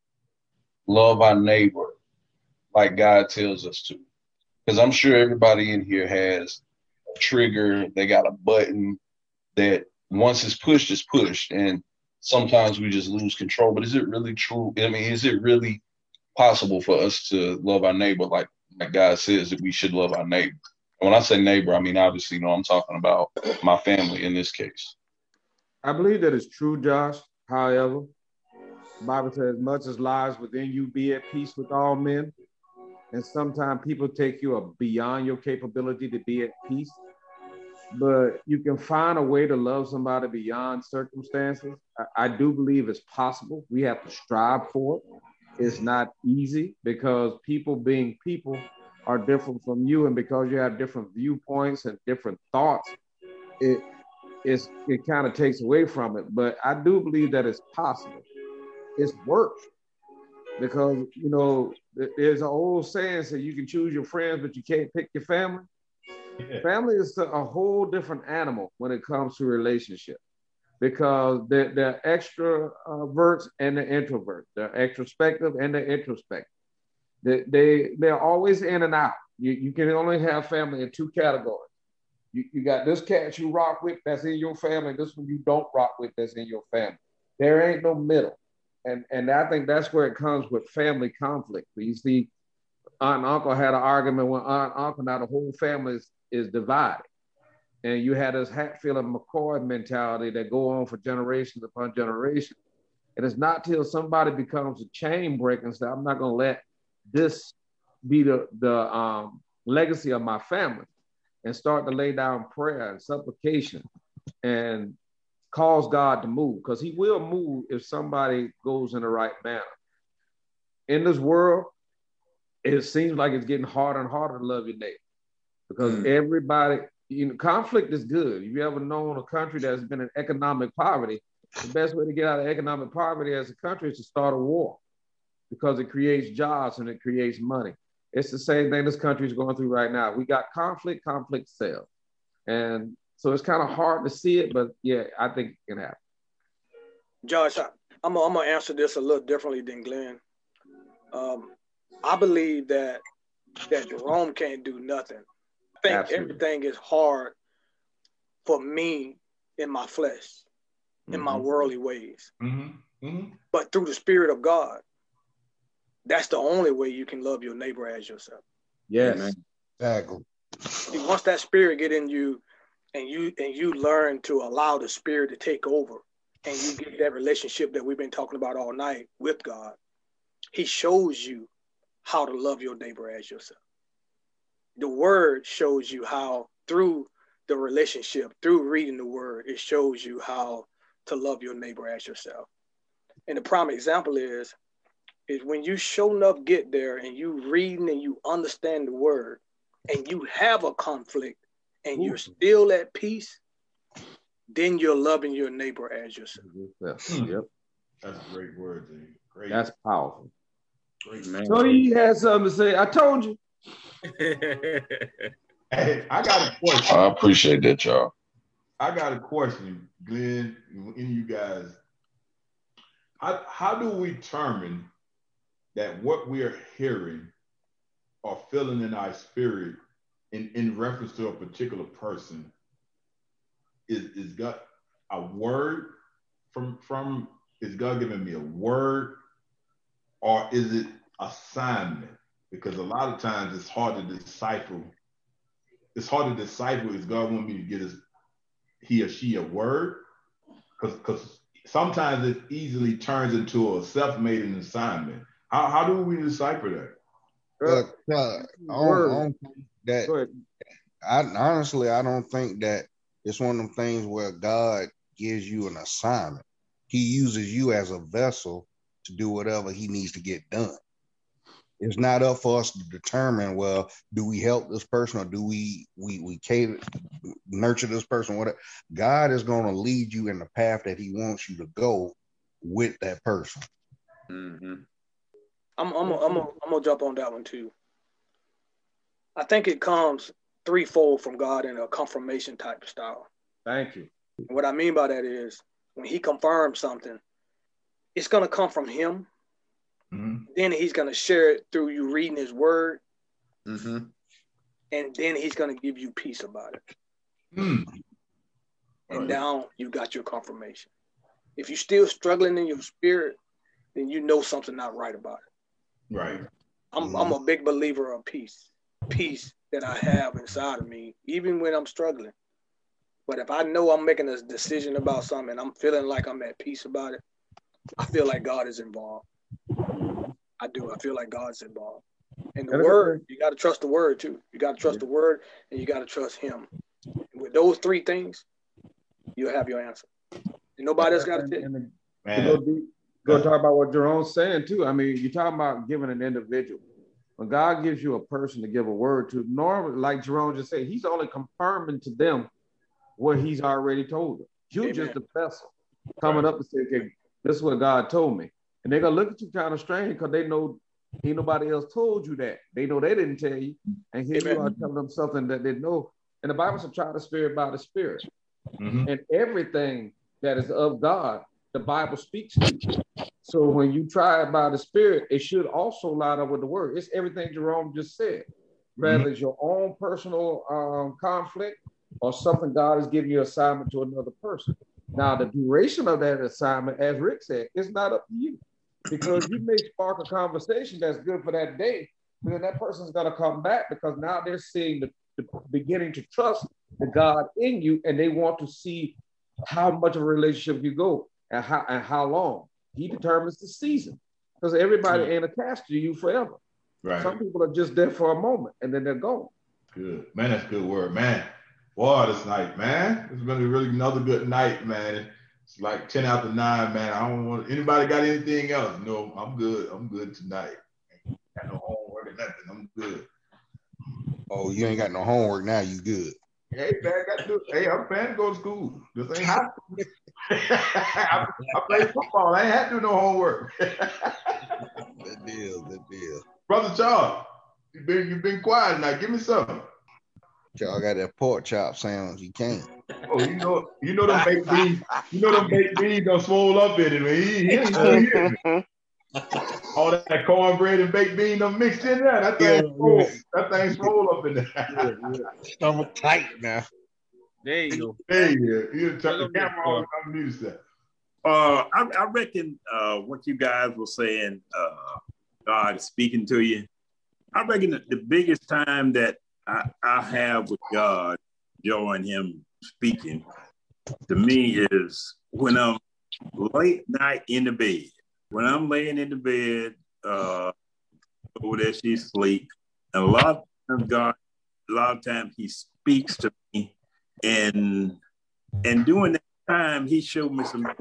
love our neighbor like God tells us to? Because I'm sure everybody in here has a trigger, they got a button that once it's pushed, and sometimes we just lose control. But is it really true? I mean, is it really possible for us to love our neighbor like God says that we should love our neighbor? And when I say neighbor, I mean, obviously, I'm talking about my family in this case. I believe that it's true, Josh. However, the Bible says, much as lies within you, be at peace with all men. And sometimes people take you beyond your capability to be at peace. but you can find a way to love somebody beyond circumstances. I do believe it's possible. We have to strive for it. It's not easy because people being people are different from you, and because you have different viewpoints and different thoughts, it kind of takes away from it. But I do believe that it's possible. It's work, because you know there's an old saying that you can choose your friends, but you can't pick your family. Yeah. Family is a whole different animal when it comes to relationship, because they're extroverts and the introverts. They're extrospective and they're introspective. They're always in and out. You can only have family in two categories. You got this cat you rock with that's in your family, this one you don't rock with that's in your family. There ain't no middle. And I think that's where it comes with family conflict. You see, aunt and uncle had an argument with aunt and uncle, now the whole family is divided. And you had this Hatfield and McCoy mentality that go on for generations upon generations. And it's not till somebody becomes a chain breaker and say, I'm not going to let this be the legacy of my family, and start to lay down prayer and supplication and cause God to move, because he will move if somebody goes in the right manner. In this world, it seems like it's getting harder and harder to love your neighbor, because everybody, conflict is good. If you ever known a country that's been in economic poverty, the best way to get out of economic poverty as a country is to start a war, because it creates jobs and it creates money. It's the same thing this country is going through right now. We got conflict sells. And so it's kind of hard to see it, but yeah, I think it can happen. Josh, I'm gonna answer this a little differently than Glenn. I believe that Jerome can't do nothing. I think Absolutely. Everything is hard for me in my flesh, in my worldly ways. But through the Spirit of God, that's the only way you can love your neighbor as yourself. Yes, exactly. See, once that Spirit get in you, and you learn to allow the Spirit to take over, and you get that relationship that we've been talking about all night with God, he shows you how to love your neighbor as yourself. The Word shows you how, through the relationship, through reading the Word, it shows you how to love your neighbor as yourself. And the prime example is when you sure enough get there and you reading and you understand the Word and you have a conflict and you're still at peace, then you're loving your neighbor as yourself. Yep. That's a great word, dude. Great. That's powerful. Great, man. So he has something to say. I told you. Hey, I got a question. I appreciate that, y'all. I got a question, Glenn, any of you guys. How do we determine that what we are hearing or feeling in our spirit in reference to a particular person is God a word from is God giving me a word, or is it assignment? Because a lot of times it's hard to decipher. It's hard to decipher, is God want me to get he or she a word? Because sometimes it easily turns into a self-made assignment. How do we decipher that? I don't think that it's one of them things where God gives you an assignment. He uses you as a vessel to do whatever he needs to get done. It's not up for us to determine, well, do we help this person or do we cater, nurture this person? Whatever. God is going to lead you in the path that he wants you to go with that person. Mm-hmm. I'm gonna jump on that one too. I think it comes threefold from God in a confirmation type of style. Thank you. And what I mean by that is when he confirms something, it's going to come from him. Mm-hmm. Then he's going to share it through you reading his word. Mm-hmm. And then he's going to give you peace about it. And now you got your confirmation. If you're still struggling in your spirit, then you know something not right about it. Right. I'm a big believer of peace. Peace that I have inside of me, even when I'm struggling. But if I know I'm making a decision about something and I'm feeling like I'm at peace about it, I feel like God is involved. I do. I feel like God's involved. And the word, you got to trust the word too. You got to trust the word and you got to trust him with those three things, you'll have your answer. And nobody else got to tell you. Go talk about what Jerome's saying too. I mean, you're talking about giving an individual. When God gives you a person to give a word to, normally, like Jerome just said, he's only confirming to them what he's already told them. You're just the vessel coming up and saying, okay, this is what God told me. And they're going to look at you kind of strange because they know ain't nobody else told you that. They know they didn't tell you. And here you are telling them something that they know. And the Bible says, try the spirit by the spirit. And everything that is of God, the Bible speaks to you. So when you try it by the spirit, it should also line up with the word. It's everything Jerome just said. Whether it's your own personal conflict or something God is giving you assignment to another person. Now, the duration of that assignment, as Rick said, is not up to you. Because you may spark a conversation that's good for that day, but then that person's going to come back because now they're seeing the beginning to trust the God in you, and they want to see how much of a relationship you go and how long. He determines the season because everybody ain't attached to you forever. Right. Some people are just there for a moment and then they're gone. Good. Man, that's a good word, man. Boy, this night, man. It's been a really another good night, man. It's like 10 after 9, man. I don't want anybody got anything else. No, I'm good. I'm good tonight. Got no homework or nothing. I'm good. Oh, you ain't got no homework now. You good. Hey, man, I'm planning to go to school. This ain't hot. I play football. I ain't had to do no homework. That deal. Brother Charles, you've been quiet tonight. Give me something. Y'all got that pork chop sandwich. You can't. Oh, you know them baked beans. You know them baked beans done swole up in it, man. He ain't hear me. All that cornbread and baked bean done mixed in there. That thing swole up in there. Stomach tight now. There you go. There you go. You turn the camera on. I'm new to stuff. I reckon what you guys were saying, God is speaking to you. I reckon that the biggest time that I have with God, enjoying Him speaking to me, is when I'm late night in the bed. When I'm laying in the bed, over there she's asleep, and a lot of times He speaks to me, and during that time He showed me some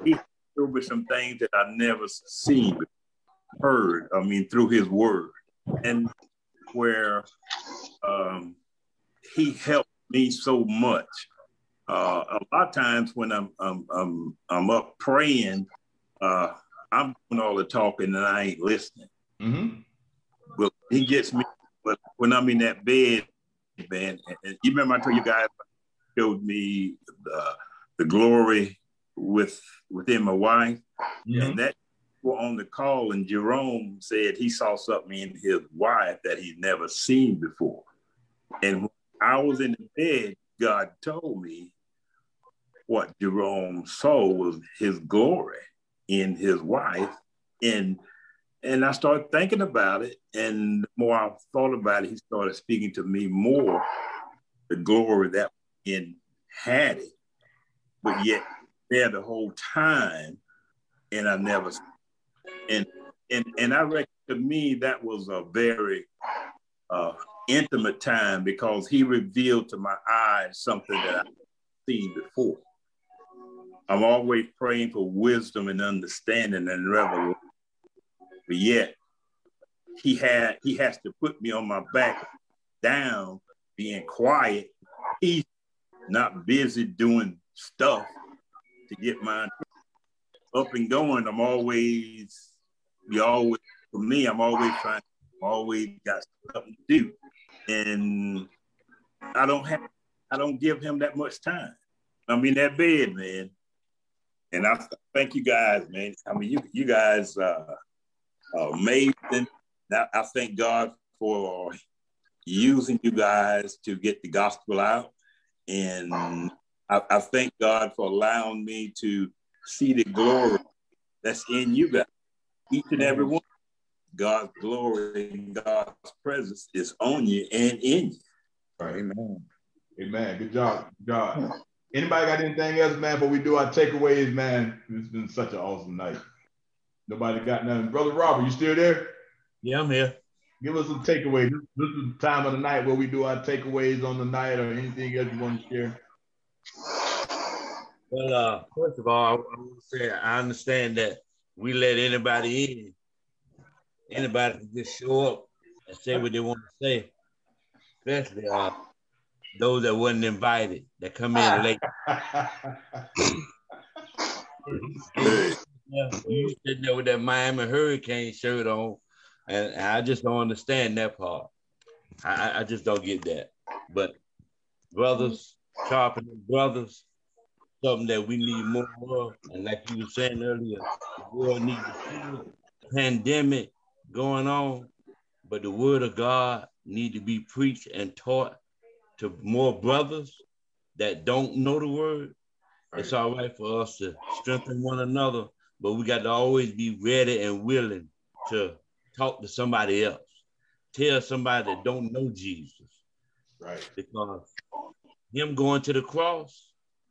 things that I never seen, heard. I mean, through His Word, and where He helped me so much. A lot of times when I'm up praying, I'm doing all the talking and I ain't listening. Well, He gets me. But when I'm in that bed, man, and you remember I told you guys, showed me the glory within my wife, and that were on the call, and Jerome said he saw something in his wife that he'd never seen before. And when I was in the bed, God told me what Jerome saw was His glory in his wife. And I started thinking about it, and the more I thought about it, He started speaking to me more the glory that had it, but yet there the whole time, and I never. And I reckon to me that was a very intimate time because He revealed to my eyes something that I've seen before. I'm always praying for wisdom and understanding and revelation, but yet He has to put me on my back down, being quiet. He's not busy doing stuff to get mine up and going. I'm always got something to do. And I don't give Him that much time. I'm in that bed, man. And I thank you guys, man. I mean, you guys are amazing. I thank God for using you guys to get the gospel out. And I thank God for allowing me to see the glory that's in you guys. Each and every one. God's glory and God's presence is on you and in you. Right. Amen. Good job. Anybody got anything else, man, before we do our takeaways, man? It's been such an awesome night. Nobody got nothing. Brother Robert, you still there? Yeah, I'm here. Give us some takeaways. This is the time of the night where we do our takeaways on the night, or anything else you want to share. Well, first of all, I want to say I understand that we let anybody in. Anybody can just show up and say what they want to say, especially those that wasn't invited, that come in late. You sitting there with that Miami Hurricane shirt on, and I just don't understand that part. I just don't get that. But brothers sharpening brothers, something that we need more of. And like you were saying earlier, the world needs to feel the pandemic going on, but the word of God need to be preached and taught to more brothers that don't know the word. It's all right for us to strengthen one another, but we got to always be ready and willing to talk to somebody else. Tell somebody that don't know Jesus. Right. Because him going to the cross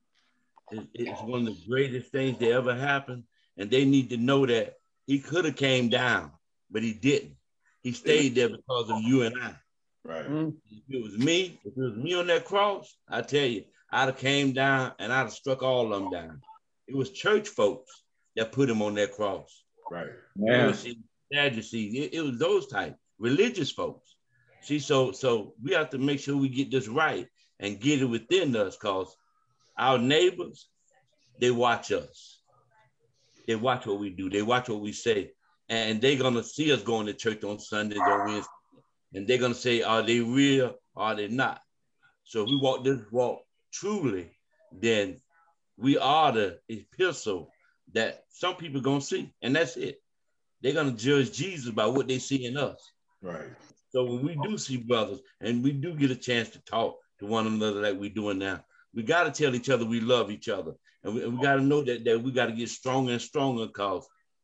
is one of the greatest things that ever happened. And they need to know that he could have came down, but he didn't. He stayed there because of you and I. Right. If it was me on that cross, I tell you, I'd have came down and I'd have struck all of them down. It was church folks that put him on that cross. Right. Yeah. Sadducees. It was those type religious folks. See, so we have to make sure we get this right and get it within us, because our neighbors, they watch us. They watch what we do. They watch what we say. And they're going to see us going to church on Sundays or Wednesdays. And they're going to say, are they real or are they not? So if we walk this walk truly, then we are the epistle that some people are going to see. And that's it. They're going to judge Jesus by what they see in us. Right. So when we do see brothers and we do get a chance to talk to one another like we're doing now, we got to tell each other we love each other. And we got to know that we got to get stronger and stronger, because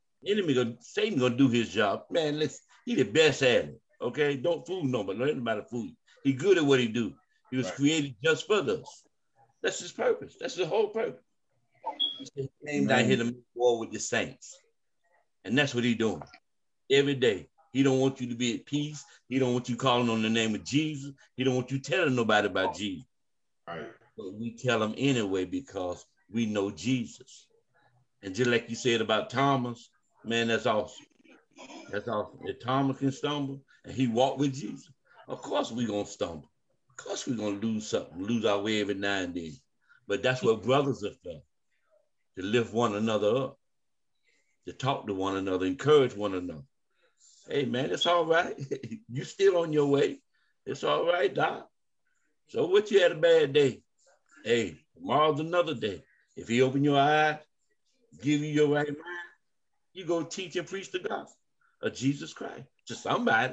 Satan going to do his job. Man, he the best at it, okay? Don't fool nobody. Don't anybody fool you. He good at what he do. He was created just for us. That's his purpose. That's his whole purpose. He came down here to make war with the saints. And that's what he's doing every day. He don't want you to be at peace. He don't want you calling on the name of Jesus. He don't want you telling nobody about Jesus. Right. But we tell them anyway because we know Jesus. And just like you said about Thomas, man, that's awesome. That's awesome. If Thomas can stumble and he walked with Jesus, of course we're going to stumble. Of course we're going to lose something, lose our way every now and then. But that's what brothers are for, to lift one another up, to talk to one another, encourage one another. Hey, man, it's all right. You still on your way. It's all right, Doc. So what, you had a bad day? Hey, tomorrow's another day. If he open your eyes, give you your right mind, you go teach and preach the gospel of Jesus Christ to somebody.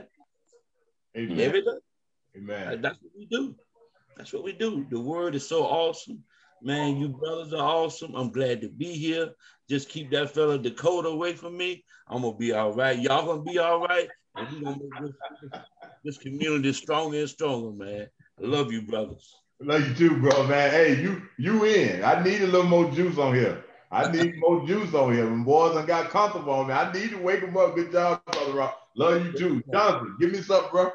Amen. Every day. Amen. That's what we do. That's what we do. The word is so awesome. Man, you brothers are awesome. I'm glad to be here. Just keep that fella Dakota away from me. I'm going to be all right. Y'all going to be all right. And we're going to make this community stronger and stronger, man. I love you, brothers. Love you too, bro, man. Hey, you in. I need a little more juice on here. I need more juice on here. When boys done got comfortable on me, I need to wake them up. Good job, brother Rock. Love you too. Jonathan, give me something, bro.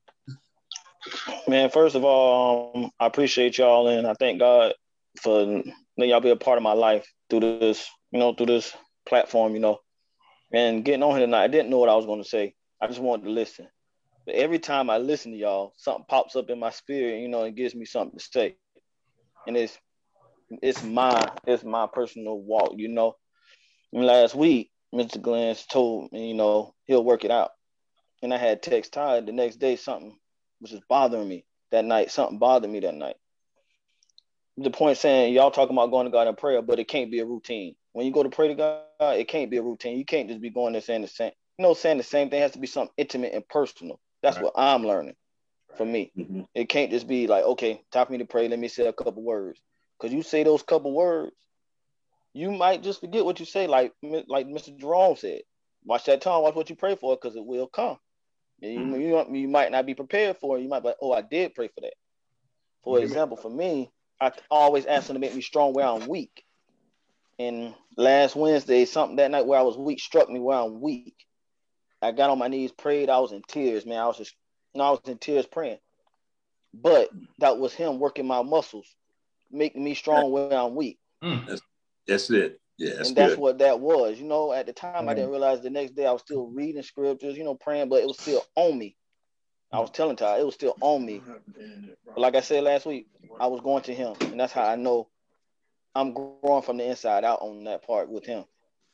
Man, first of all, I appreciate y'all, and I thank God for letting y'all be a part of my life through this, through this platform, and getting on here tonight. I didn't know what I was going to say. I just wanted to listen. But every time I listen to y'all, something pops up in my spirit, and gives me something to say. And it's my personal walk, And last week, Mr. Glenn told me, he'll work it out. And I had text Ty the next day, something was just bothering me that night. Something bothered me that night. The point saying, y'all talking about going to God in prayer, but it can't be a routine. When you go to pray to God, it can't be a routine. You can't just be going there saying the same. Saying the same thing. It has to be something intimate and personal. That's what I'm learning for me. Mm-hmm. It can't just be like, okay, time for me to pray. Let me say a couple words. Because you say those couple words, you might just forget what you say, like Mr. Jerome said. Watch that tongue, watch what you pray for, because it will come. You might not be prepared for it. You might be like, oh, I did pray for that. For example, for me, I always ask him to make me strong where I'm weak. And last Wednesday, something that night where I was weak struck me where I'm weak. I got on my knees, prayed. I was in tears, man. I was in tears praying. But that was him working my muscles, making me strong when I'm weak. That's it. Yeah, and that's what that was. You know, at the time, I didn't realize the next day I was still reading scriptures, you know, praying, but it was still on me. I was telling Ty, it was still on me. But like I said last week, I was going to him, and that's how I know I'm growing from the inside out on that part with him.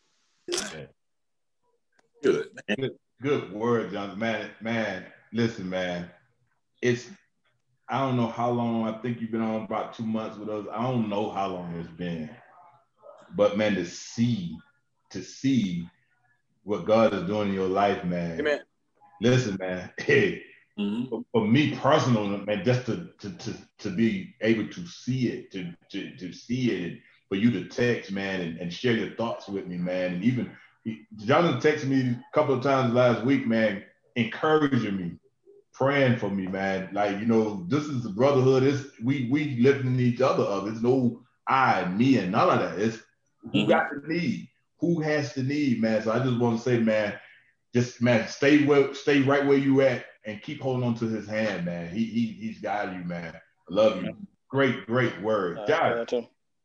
Good word, John. Man, listen, man. I don't know how long. I think you've been on about 2 months with us. I don't know how long it's been. But man, to see what God is doing in your life, man. Amen. Listen, man. Hey, for me personally, man, just to be able to see it, to see it, and for you to text, man, and share your thoughts with me, man, and even Jonathan texted me a couple of times last week, man, encouraging me, praying for me, man. Like, you know, this is the brotherhood. We lifting each other up. It's no I, me, and none of that. It's who got the need, who has the need, man. So I just want to say, man, stay right where you at and keep holding on to his hand, man. He's got you, man. I love you. Great word. Josh.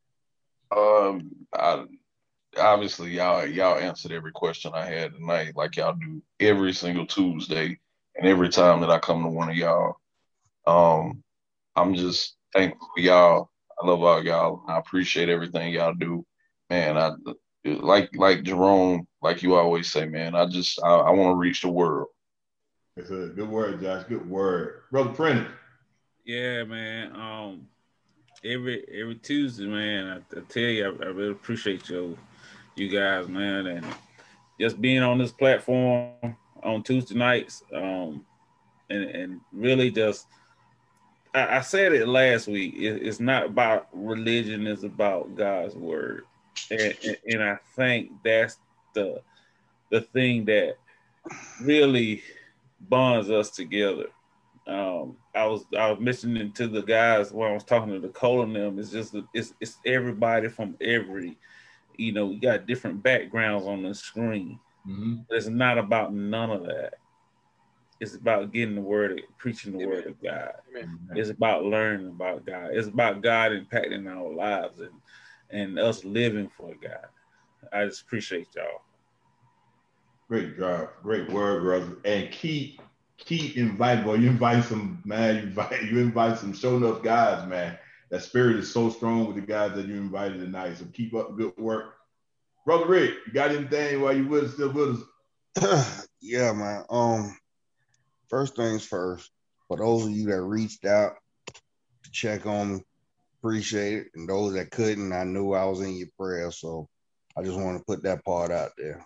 Obviously, y'all answered every question I had tonight, like y'all do every single Tuesday and every time that I come to one of y'all. I'm just thankful for y'all. I love all y'all. I appreciate everything y'all do, man. Like Jerome, like you always say, man. I want to reach the world. It's a good word, Josh. Good word, Brother Prentice. Yeah, man. Every Tuesday, man. I tell you, I really appreciate you guys, man, and just being on this platform on Tuesday nights, and really just, I said it last week. It's not about religion; it's about God's word, and I think that's the thing that really bonds us together. I was mentioning to the guys when I was talking to Nicole and them. It's everybody from every. You know, we got different backgrounds on the screen. But it's not about none of that. It's about getting the word, preaching the word of God. Amen. It's about learning about God. It's about God impacting our lives and us living for God. I just appreciate y'all. Great job. Great word, brother. And keep inviting, boy. You invite some, man. You invite some show enough guys, man. That spirit is so strong with the guys that you invited tonight. So keep up the good work. Brother Rick, you got anything while you still with us? Yeah, man. First things first, for those of you that reached out to check on me, appreciate it. And those that couldn't, I knew I was in your prayer. So I just want to put that part out there.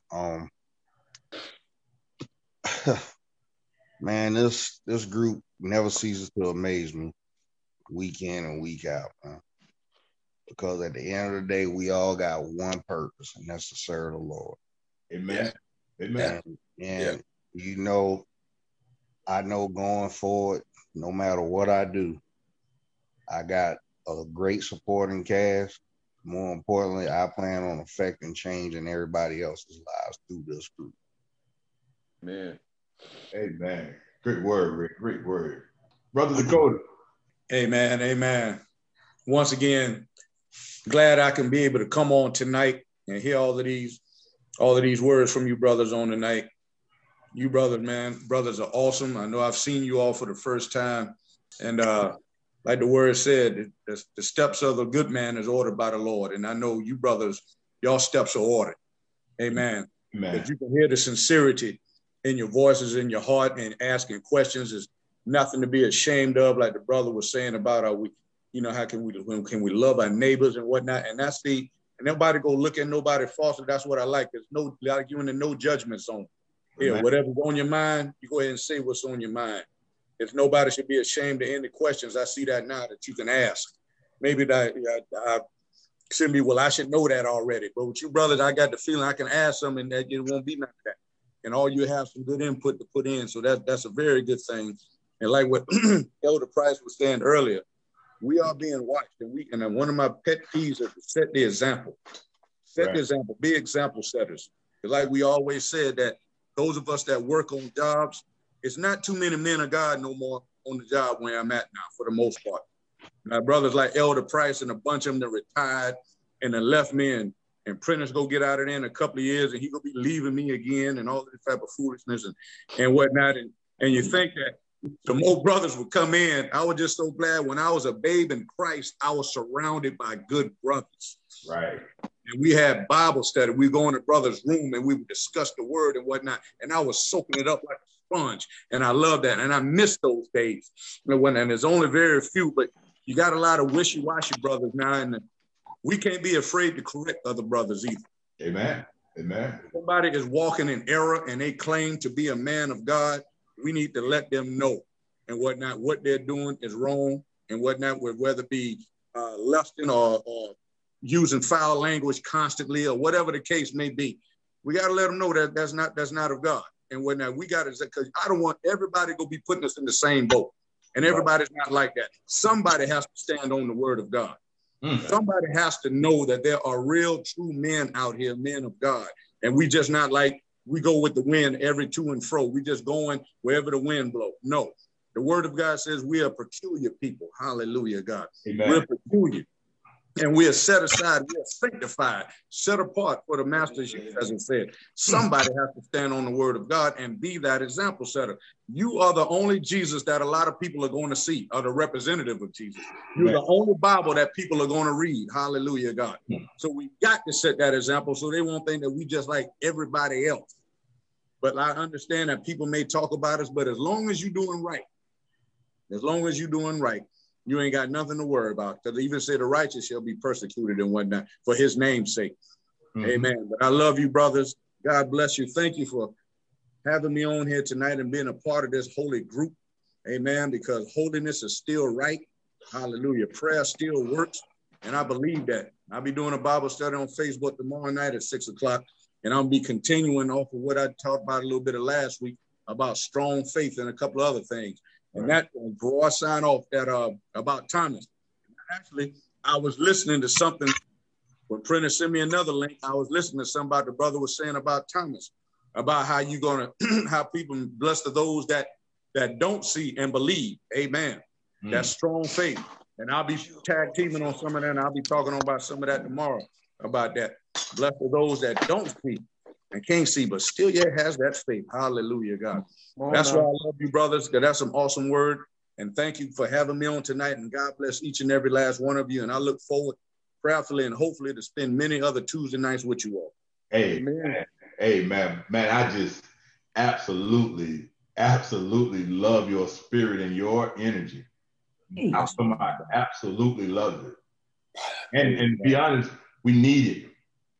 Man, this group never ceases to amaze me. Week in and week out, man. Because at the end of the day, we all got one purpose, and that's to serve the Lord. Amen. Amen. And you know, I know going forward, no matter what I do, I got a great supporting cast. More importantly, I plan on affecting change in everybody else's lives through this group. Man. Amen. Great word, Rick. Great word. Brother Dakota. Amen. Amen. Once again, glad I can be able to come on tonight and hear all of these words from you brothers on tonight. You brothers are awesome. I know I've seen you all for the first time. And like the word said, the steps of the good man is ordered by the Lord. And I know you brothers, y'all steps are ordered. Amen. That you can hear the sincerity in your voices, in your heart, and asking questions is nothing to be ashamed of, like the brother was saying about how can we love our neighbors and whatnot. And that's and nobody go look at nobody falsely. That's what I like. There's you in the no judgment zone. Yeah, whatever's on your mind, you go ahead and say what's on your mind. If nobody should be ashamed to any questions, I see that now that you can ask. Maybe that I shouldn't be, I should know that already. But with you brothers, I got the feeling I can ask them and that it won't be none of that. And all you have some good input to put in. So that's a very good thing. And like what Elder Price was saying earlier, we are being watched. And one of my pet peeves is to set the example. Set the example. Be example setters. Like we always said that those of us that work on jobs, it's not too many men of God no more on the job where I'm at now, for the most part. My brothers like Elder Price and a bunch of them that retired and then left me, and Prentice go get out of there in a couple of years, and he gonna be leaving me again, and all this type of foolishness and whatnot. And you think that the more brothers would come in. I was just so glad when I was a babe in Christ, I was surrounded by good brothers. Right. And we had Bible study. We go in the brother's room and we would discuss the word and whatnot. And I was soaking it up like a sponge. And I love that. And I miss those days. And there's only very few, but you got a lot of wishy-washy brothers now. And we can't be afraid to correct other brothers either. Amen. Amen. If somebody is walking in error and they claim to be a man of God, we need to let them know and whatnot. What they're doing is wrong and whatnot, whether it be lusting or using foul language constantly or whatever the case may be. We got to let them know that that's not of God and whatnot. We got to, because I don't want everybody to be putting us in the same boat. And everybody's not like that. Somebody has to stand on the word of God. Somebody has to know that there are real, true men out here, men of God. And we just not like, we go with the wind every to and fro. We just going wherever the wind blows. No, the word of God says we are peculiar people. Hallelujah, God. Amen. We're peculiar. And we are set aside, we are sanctified, set apart for the master's use, as it said. Somebody has to stand on the word of God and be that example setter. You are the only Jesus that a lot of people are going to see, or the representative of Jesus. You're the only Bible that people are going to read. Hallelujah, God. So we got to set that example so they won't think that we just like everybody else. But I understand that people may talk about us, but as long as you're doing right, you ain't got nothing to worry about. Because even say the righteous shall be persecuted and whatnot for his name's sake. Amen. But I love you, brothers. God bless you. Thank you for having me on here tonight and being a part of this holy group. Amen. Because holiness is still right. Hallelujah. Prayer still works. And I believe that. I'll be doing a Bible study on Facebook tomorrow night at 6 o'clock. And I'll be continuing off of what I talked about a little bit of last week about strong faith and a couple of other things. And that before I sign off that about Thomas. Actually, I was listening to something when Prentice sent me another link. I was listening to somebody the brother was saying about Thomas, about how you gonna how people blessed are those that don't see and believe. Amen. That's strong faith. And I'll be tag teaming on some of that, and I'll be talking about some of that tomorrow about that. Blessed are those that don't see and can't see, but still yet has that faith. Hallelujah, God. That's why I love you, brothers, because that's some awesome word. And thank you for having me on tonight. And God bless each and every last one of you. And I look forward prayerfully and hopefully to spend many other Tuesday nights with you all. Amen. Amen. Man, I just absolutely love your spirit and your energy. I absolutely love it. And to be honest, we need it.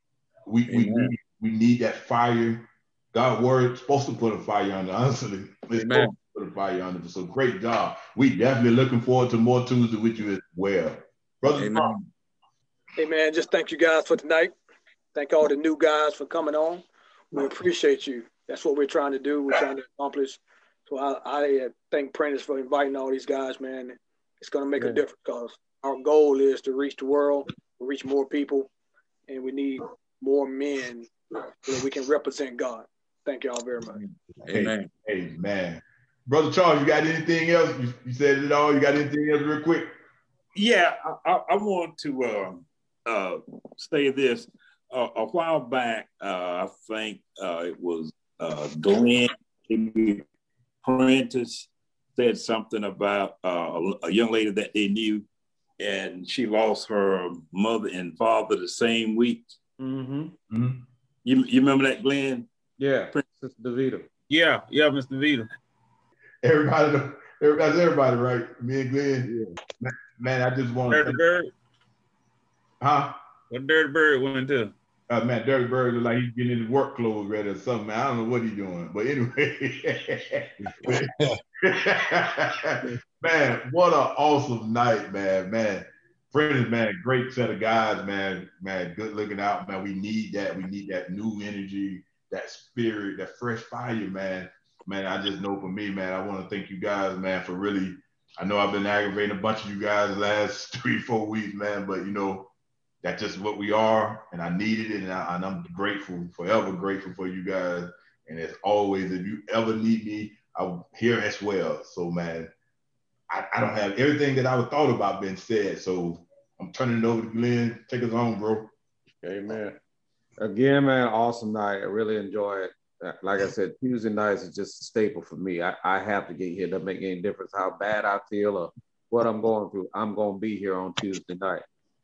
We need that fire. God's word is supposed to put a fire under, honestly. It's supposed to put a fire under. So great job. We definitely looking forward to more Tuesday with you as well. Brother. Amen. Just thank you guys for tonight. Thank all the new guys for coming on. We appreciate you. That's what we're trying to do. We're trying to accomplish. So I thank Prentice for inviting all these guys, man. It's going to make a difference because our goal is to reach the world, reach more people, and we need more men so that we can represent God. Thank y'all very much. Amen. Amen. Brother Charles, you got anything else? You said it all. You got anything else real quick? Yeah, I want to say this. A while back, I think it was Glenn Prentice said something about a young lady that they knew, and she lost her mother and father the same week. You remember that, Glenn? Yeah, Princess DeVito. Yeah, Mr. DeVito. Everybody, right? Me and Glenn. Yeah. Man, I just want to. Dirty Bird. Huh? What Dirty Bird went to? Man, Dirty Bird look like he's getting his work clothes ready or something. Man, I don't know what he's doing, but anyway. Man, what an awesome night, man. Friends, man, great set of guys, man, good looking out, man. We need that. We need that new energy, that spirit, that fresh fire, man. Man, I just know for me, man, I want to thank you guys, man, for really, I know I've been aggravating a bunch of you guys the last 3-4 weeks, man, but you know, that's just what we are, and I needed it, and I'm grateful, forever grateful for you guys. And as always, if you ever need me, I'm here as well. So, man, I don't have everything that I would thought about being said. So I'm turning it over to Glenn. Take us home, bro. Amen. Again, man, awesome night. I really enjoy it. Like I said, Tuesday nights is just a staple for me. I have to get here. It doesn't make any difference how bad I feel or what I'm going through. I'm going to be here on Tuesday night.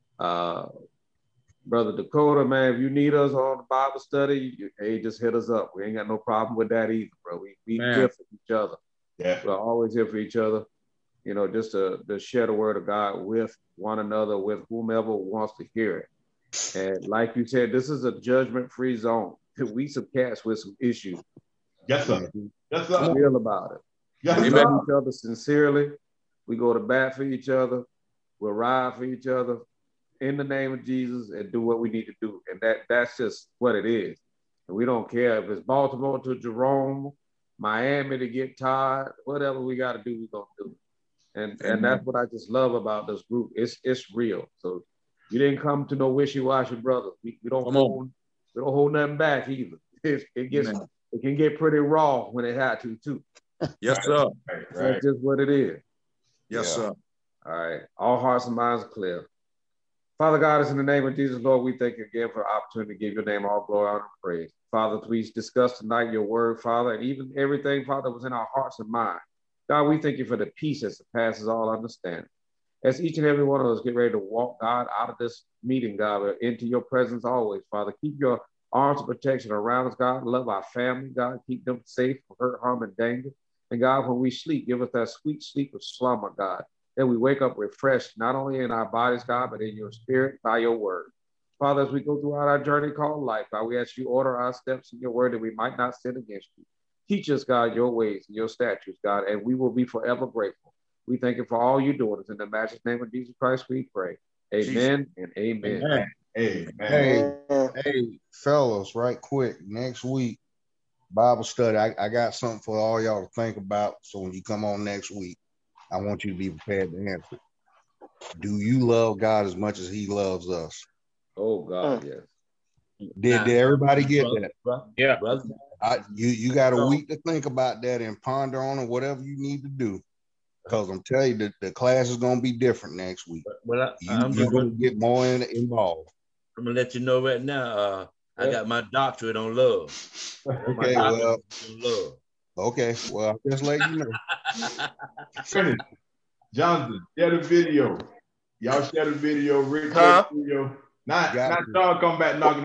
Brother Dakota, man, if you need us on the Bible study, hey, just hit us up. We ain't got no problem with that either, bro. We here for each other. Yeah. We're always here for each other. You know, just to share the word of God with one another, with whomever wants to hear it. And like you said, this is a judgment-free zone. We some cats with some issues. Yes, sir. Yes, sir. We're real about it. Yes, we sir. love each other sincerely. We go to bat for each other. We'll ride for each other in the name of Jesus and do what we need to do. And that's just what it is. And we don't care if it's Baltimore to Jerome, Miami to get tired, whatever we got to do, we're going to do. And that's what I just love about this group. It's real. So you didn't come to no wishy-washy brothers. We don't hold nothing back either. It can get pretty raw when it had to too. Yes, sir. Right. That's just what it is. Yes, sir. All right. All hearts and minds are clear. Father God, it's in the name of Jesus, Lord, we thank you again for the opportunity to give your name all glory, honor, and praise. Father, please discuss tonight your word, Father, and even everything, Father, was in our hearts and minds. God, we thank you for the peace that surpasses all understanding. As each and every one of us get ready to walk, God, out of this meeting, God, into your presence always, Father. Keep your arms of protection around us, God. Love our family, God. Keep them safe from hurt, harm, and danger. And God, when we sleep, give us that sweet sleep of slumber, God. That we wake up refreshed, not only in our bodies, God, but in your spirit, by your word. Father, as we go throughout our journey called life, God, we ask you order our steps in your word that we might not sin against you. Teach us, God, your ways and your statutes, God, and we will be forever grateful. We thank you for all you're doing. It's in the matchless name of Jesus Christ we pray. Amen and amen. Amen. Hey, fellas, right quick, next week, Bible study. I got something for all y'all to think about. So when you come on next week, I want you to be prepared to answer. Do you love God as much as he loves us? Oh, God, yes. Did everybody get that? Yeah. You got a week to think about that and ponder on it, whatever you need to do. Because I'm telling you, the class is going to be different next week. Well, you're going to get more involved. I'm going to let you know right now, I got my doctorate on love. Okay, well, okay, well, I'll just let you know. Johnson, share the video. Y'all share the video. Rick, share the video. Not y'all come back knocking.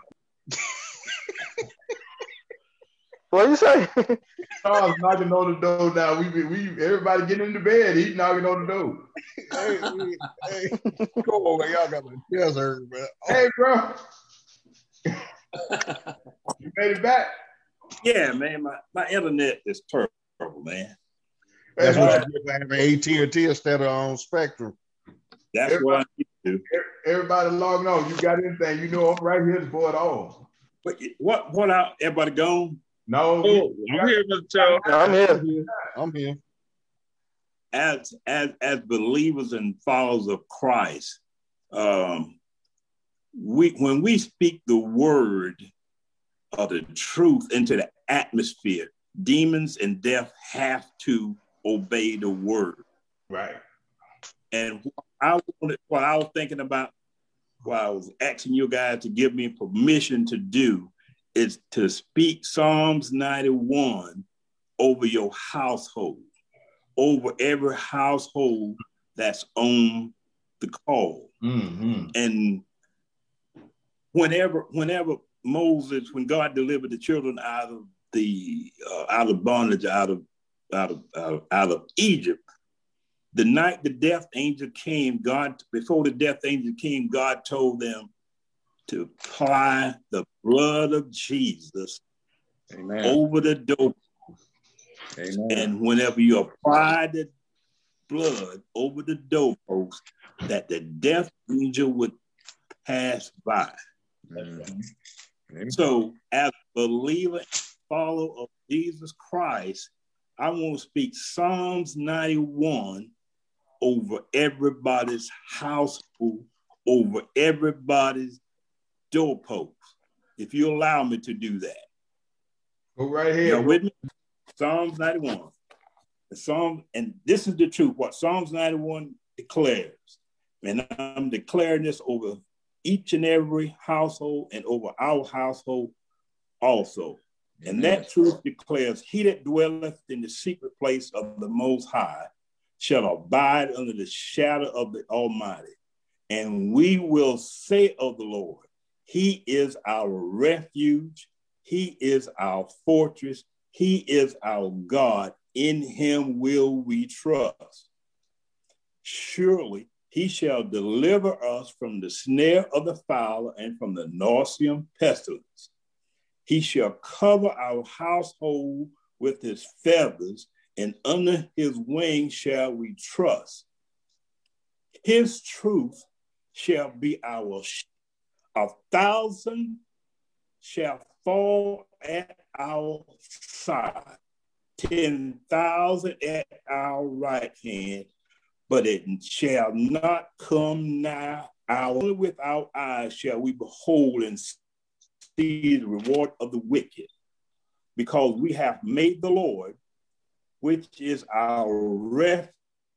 What you say? Charles knocking on the door now. We everybody getting into bed. He's knocking on the door. Hey, come on, man. Y'all got my chest hurt, man. Hey, bro. You made it back? Yeah, man. My internet is terrible, man. That's what you get for having AT&T instead of on Spectrum. That's what I need to do. Everybody logging on. You got anything? You know I'm right here for it all. But what out? Everybody gone? No, I'm here, Mr. Charles. I'm here. As believers and followers of Christ, when we speak the word of the truth into the atmosphere, demons and death have to obey the word. Right. And what I was thinking about while I was asking you guys to give me permission to do is to speak Psalms 91 over your household, over every household that's on the call. Mm-hmm. And whenever Moses, when God delivered the children out of bondage, out of Egypt, the night the death angel came, before the death angel came, God told them to apply the blood of Jesus over the door. Amen. And whenever you apply the blood over the doorpost, that the death angel would pass by. Amen. So as a believer and follower of Jesus Christ, I want to speak Psalms 91 over everybody's household, over everybody's doorpost, if you allow me to do that. Go right here. Now with me, Psalms 91. And this is the truth, what Psalms 91 declares. And I'm declaring this over each and every household and over our household also. And that truth declares, he that dwelleth in the secret place of the Most High shall abide under the shadow of the Almighty. And we will say of the Lord, he is our refuge. He is our fortress. He is our God. In him will we trust. Surely he shall deliver us from the snare of the fowler and from the noisome pestilence. He shall cover our household with his feathers, and under his wings shall we trust. His truth shall be our shield. 1,000 shall fall at our side, 10,000 at our right hand, but it shall not come nigh our. Only with our eyes shall we behold and see the reward of the wicked, because we have made the Lord, which is our refuge,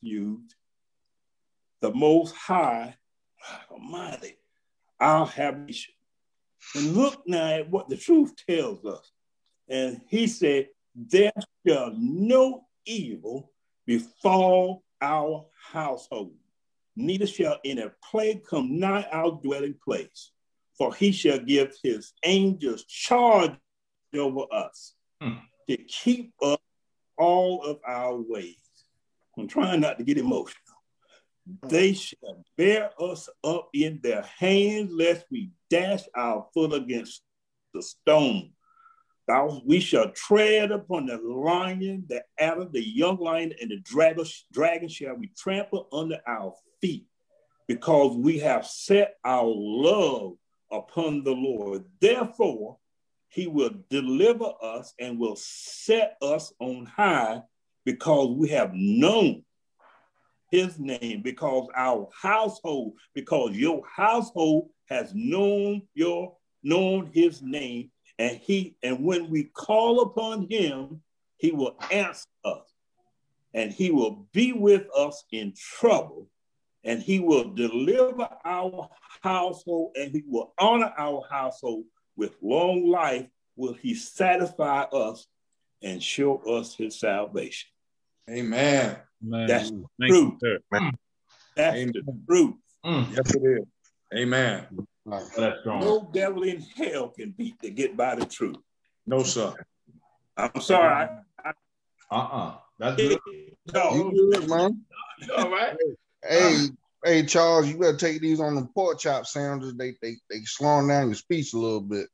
the Most High, Almighty, our habitation. And look now at what the truth tells us. And he said, there shall no evil befall our household, neither shall any plague come nigh our dwelling place. For he shall give his angels charge over us to keep us all of our ways. I'm trying not to get emotional. They shall bear us up in their hands, lest we dash our foot against the stone. We shall tread upon the lion, the adder, the young lion, and the dragon shall we trample under our feet, because we have set our love upon the Lord. Therefore, he will deliver us and will set us on high, because we have known his name, because our household, because your household has known his name, and when we call upon him, he will answer us, and he will be with us in trouble, and he will deliver our household, and he will honor our household with long life. Will he satisfy us and show us his salvation? Amen. That's the truth. That's the truth. Yes, it is. Amen. No devil in hell can get by the truth. No, sir. I'm sorry. That's good. You good, man? All right. Hey, Charles, you better take these on the pork chop sandwiches. They slowing down your speech a little bit.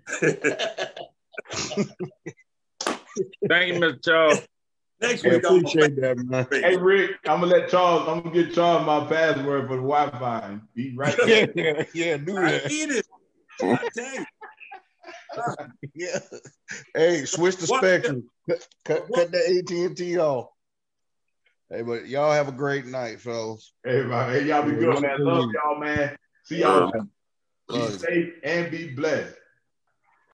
Thank you, Mr. Charles. Next week, I appreciate that, man. Hey, Rick, I'm gonna get Charles my password for the Wi-Fi. He right there. Yeah, do that. I need it. I tell you. Yeah. Hey, switch the spectrum. Cut the AT&T off. Hey, but y'all have a great night, fellas. Hey, man. Hey, y'all be good, man. Love y'all, man. See y'all. Be safe and be blessed.